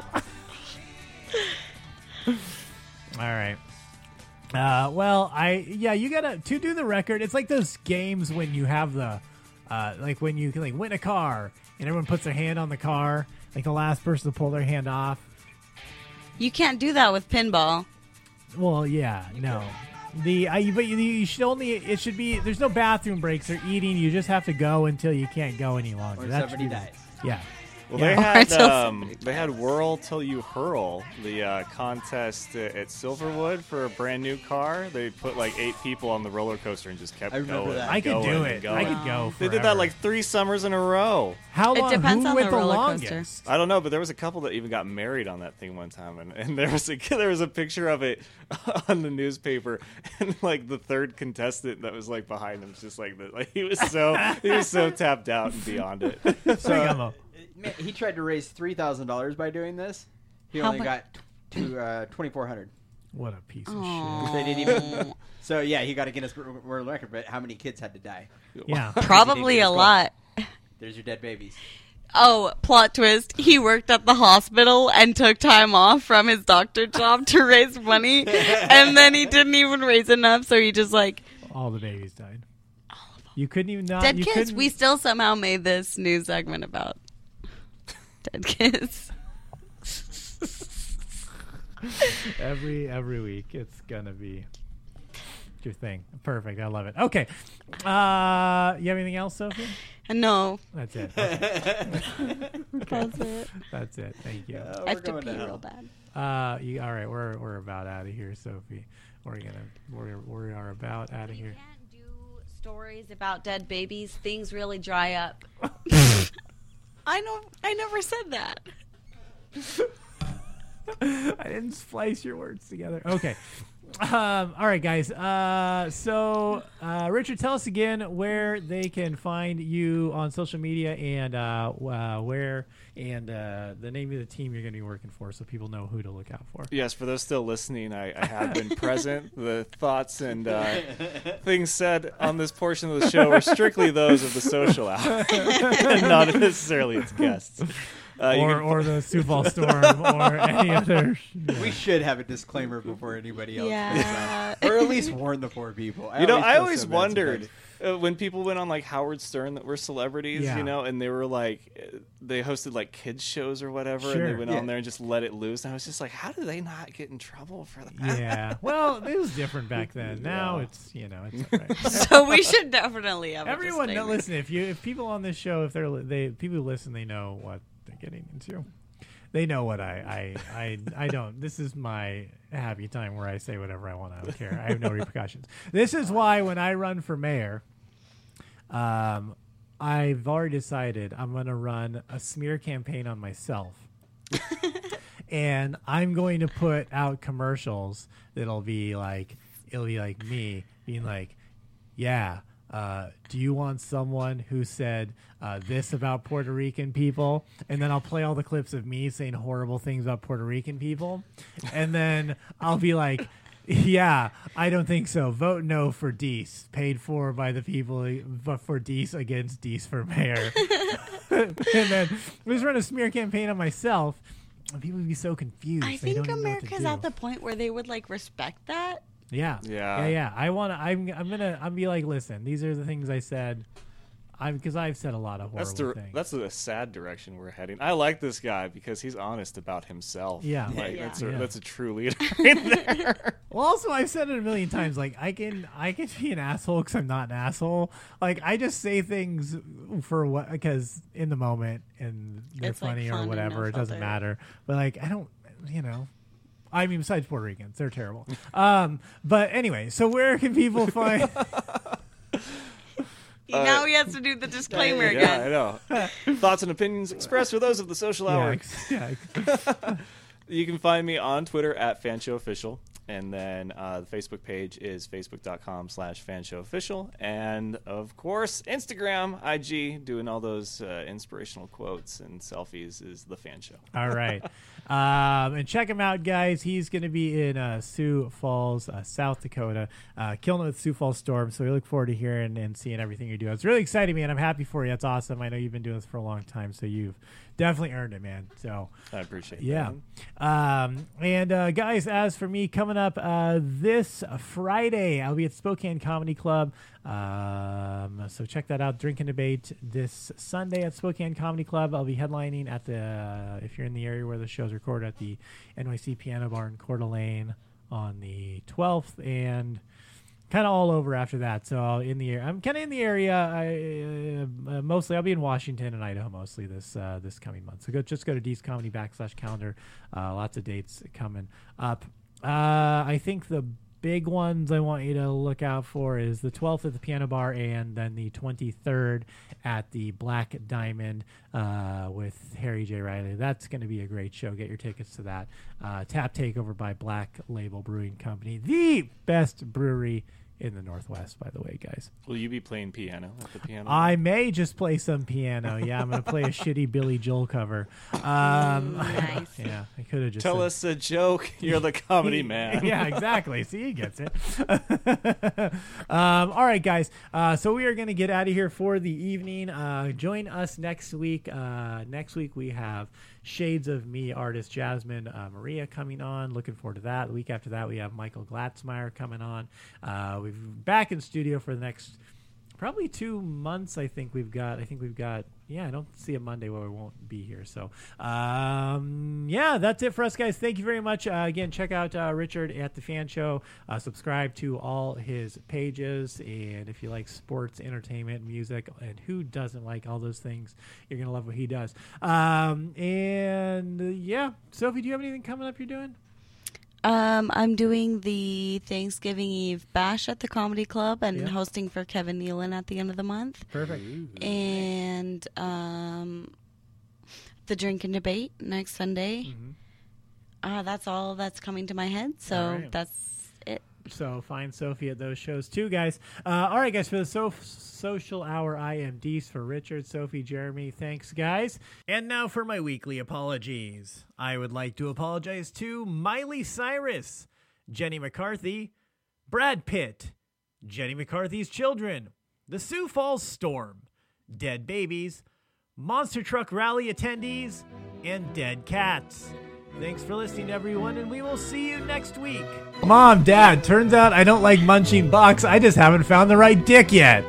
All right. Well, you gotta to do the record. It's like those games when you have the, like when you can like win a car and everyone puts their hand on the car, like the last person to pull their hand off. You can't do that with pinball. Well, yeah, no. But you should only. It should be. There's no bathroom breaks or eating. You just have to go until you can't go any longer. Or That somebody should be- dies. Yeah. Well, Yeah. they had Whirl Till You Hurl, the contest at Silverwood for a brand new car. They put like 8 people on the roller coaster and just kept I remember going. that. I could going do and it. going. I could go. They did that forever. like 3 summers in a row. How It long? depends Who on went the the roller longest? coaster. I don't know, but there was a couple that even got married on that thing one time, and there was a picture of it on the newspaper, and like the third contestant that was like behind him, just like he was so tapped out and beyond it. So, man, he tried to raise $3,000 by doing this. He How only mu- got to $2,400. What a piece of Aw. They didn't even. So yeah, he got a Guinness World Record. But how many kids had to die? shit. Yeah. Probably a lot. There's your dead babies. Oh, plot twist. He worked at the hospital and took time off from his doctor job to raise money. And then he didn't even raise enough, so he just like... All the babies died. You couldn't even not. Dead you kids. couldn't- We still somehow made this news segment about dead kids. every week it's gonna be your thing. Perfect. I love it. Okay. You have anything else, Sophie? No. That's it. Okay. That's it. That's it. Thank you. I have to pee real bad. All right. We're about out of here, Sophie. We are about out of here. Can't do stories about dead babies. Things really dry up. I never said that. I didn't splice your words together. Okay. All right, guys. So, Richard, tell us again where they can find you on social media and where and the name of the team you're going to be working for, so people know who to look out for. Yes, for those still listening, I have been present. The thoughts and things said on this portion of the show are strictly those of the social hour, and not necessarily its guests. Or the Sioux Falls Storm or any other. We should have a disclaimer before anybody else Yeah. does that. Or at least warn the poor people. I feel always so bad wondered sometimes. when people went on like Howard Stern that were celebrities, Yeah. and they were like, they hosted like kids shows or whatever, and Sure. they went Yeah. on there and just let it loose. And I was just like, how do they not get in trouble for that? Yeah. Well, it was different back then. Now Yeah. it's it's all right. So we should definitely have Everyone, a no, disclaimer. listen. If people on this show, if they people who listen, they know what they're getting into. They know what I don't. This is my happy time where I say whatever I want. I don't care. I have no repercussions. This is why when I run for mayor, I've already decided I'm going to run a smear campaign on myself. And I'm going to put out commercials that'll be like, it'll be like me being like, yeah, do you want someone who said this about Puerto Rican people? And then I'll play all the clips of me saying horrible things about Puerto Rican people. And then I'll be like, yeah, I don't think so. Vote no for Deese. Paid for by the people, but for Deese against Deese for mayor. And then I just run a smear campaign on myself. And people would be so confused. I think America's at the point where they would like respect that. Yeah. I'm be like, listen, these are the things I said. Because I've said a lot of horrible things. That's a sad direction we're heading. I like this guy because he's honest about himself. Yeah. That's a true leader right there. Well, also, I've said it a million times. Like, I can be an asshole because I'm not an asshole. Like, I just say things for what, because in the moment and they're funny or whatever. It doesn't matter. But like, I don't, I mean, besides Puerto Ricans, they're terrible. But anyway, so where can people find? Now he has to do the disclaimer again. Yeah, I know. Thoughts and opinions expressed are those of the Social Hour. You can find me on Twitter at FanShowOfficial. And then the Facebook page is facebook.com/FanShowOfficial. And, of course, Instagram, IG, doing all those inspirational quotes and selfies is The Fan Show. All right. And check him out, guys. He's going to be in Sioux Falls, South Dakota, killing it with Sioux Falls Storm. So we look forward to hearing and seeing everything you're doing. It's really exciting, man. I'm happy for you. That's awesome. I know you've been doing this for a long time, so you've definitely earned it, man. So I appreciate that. Yeah. And guys, as for me, coming up this Friday, I'll be at Spokane Comedy Club. So check that out. Drink and Debate this Sunday at Spokane Comedy Club. I'll be headlining at the, if you're in the area where the show's recorded, at the NYC Piano Bar in Coeur d'Alene on the 12th, and kind of all over after that. So I'm kind of in the area. Mostly I'll be in Washington and Idaho mostly this coming month. So just go to DeesComedy.com/calendar. Lots of dates coming up. I think the big ones I want you to look out for is the 12th at the Piano Bar, and then the 23rd at the Black Diamond with Harry J. Riley. That's going to be a great show. Get your tickets to that. Tap Takeover by Black Label Brewing Company, the best brewery in the Northwest, by the way, guys. Will you be playing piano at the piano? I may just play some piano. Yeah, I'm going to play a shitty Billy Joel cover. Nice. Yeah, I could have just tell us a joke. You're the comedy man. Yeah, exactly. See, he gets it. All right, guys. So we are going to get out of here for the evening. Join us next week. Next week we have Shades of Me artist Jasmine Maria coming on. Looking forward to that. The week after that, we have Michael Glatzmeyer coming on. We've back in studio for the next probably 2 months. I think we've got. Yeah, I don't see a Monday where we won't be here. So, yeah, that's it for us, guys. Thank you very much. Again, check out Richard at The Fan Show. Subscribe to all his pages. And if you like sports, entertainment, music, and who doesn't like all those things, you're going to love what he does. And, yeah, Sophie, do you have anything coming up you're doing? I'm doing the Thanksgiving Eve bash at the Comedy Club and hosting for Kevin Nealon at the end of the month. Perfect. And the Drink and Debate next Sunday. Mm-hmm. That's all that's coming to my head. So that's it. So find Sophie at those shows too, guys. All right, guys, for the Social Hour, I am Deese. For Richard, Sophie, Jeremy, thanks, guys. And now for my weekly apologies. I would like to apologize to Miley Cyrus, Jenny McCarthy, Brad Pitt, Jenny McCarthy's children, the Sioux Falls Storm, dead babies, Monster Truck Rally attendees, and dead cats. Thanks for listening, everyone, and we will see you next week. Mom, Dad, turns out I don't like munching bucks. I just haven't found the right dick yet.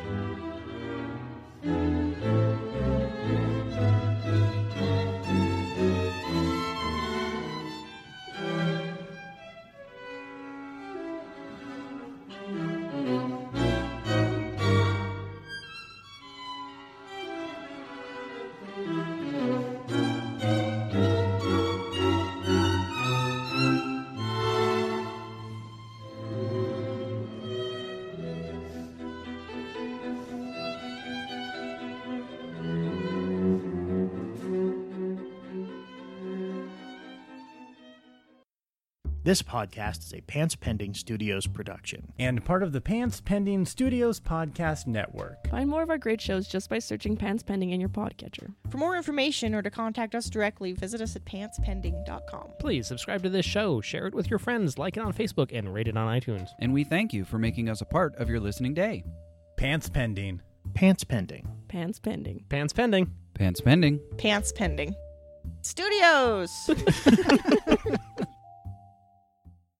This podcast is a Pants Pending Studios production. And part of the Pants Pending Studios podcast network. Find more of our great shows just by searching Pants Pending in your podcatcher. For more information or to contact us directly, visit us at pantspending.com. Please subscribe to this show, share it with your friends, like it on Facebook, and rate it on iTunes. And we thank you for making us a part of your listening day. Pants Pending. Pants Pending. Pants Pending. Pants Pending. Pants Pending. Pants Pending. Studios!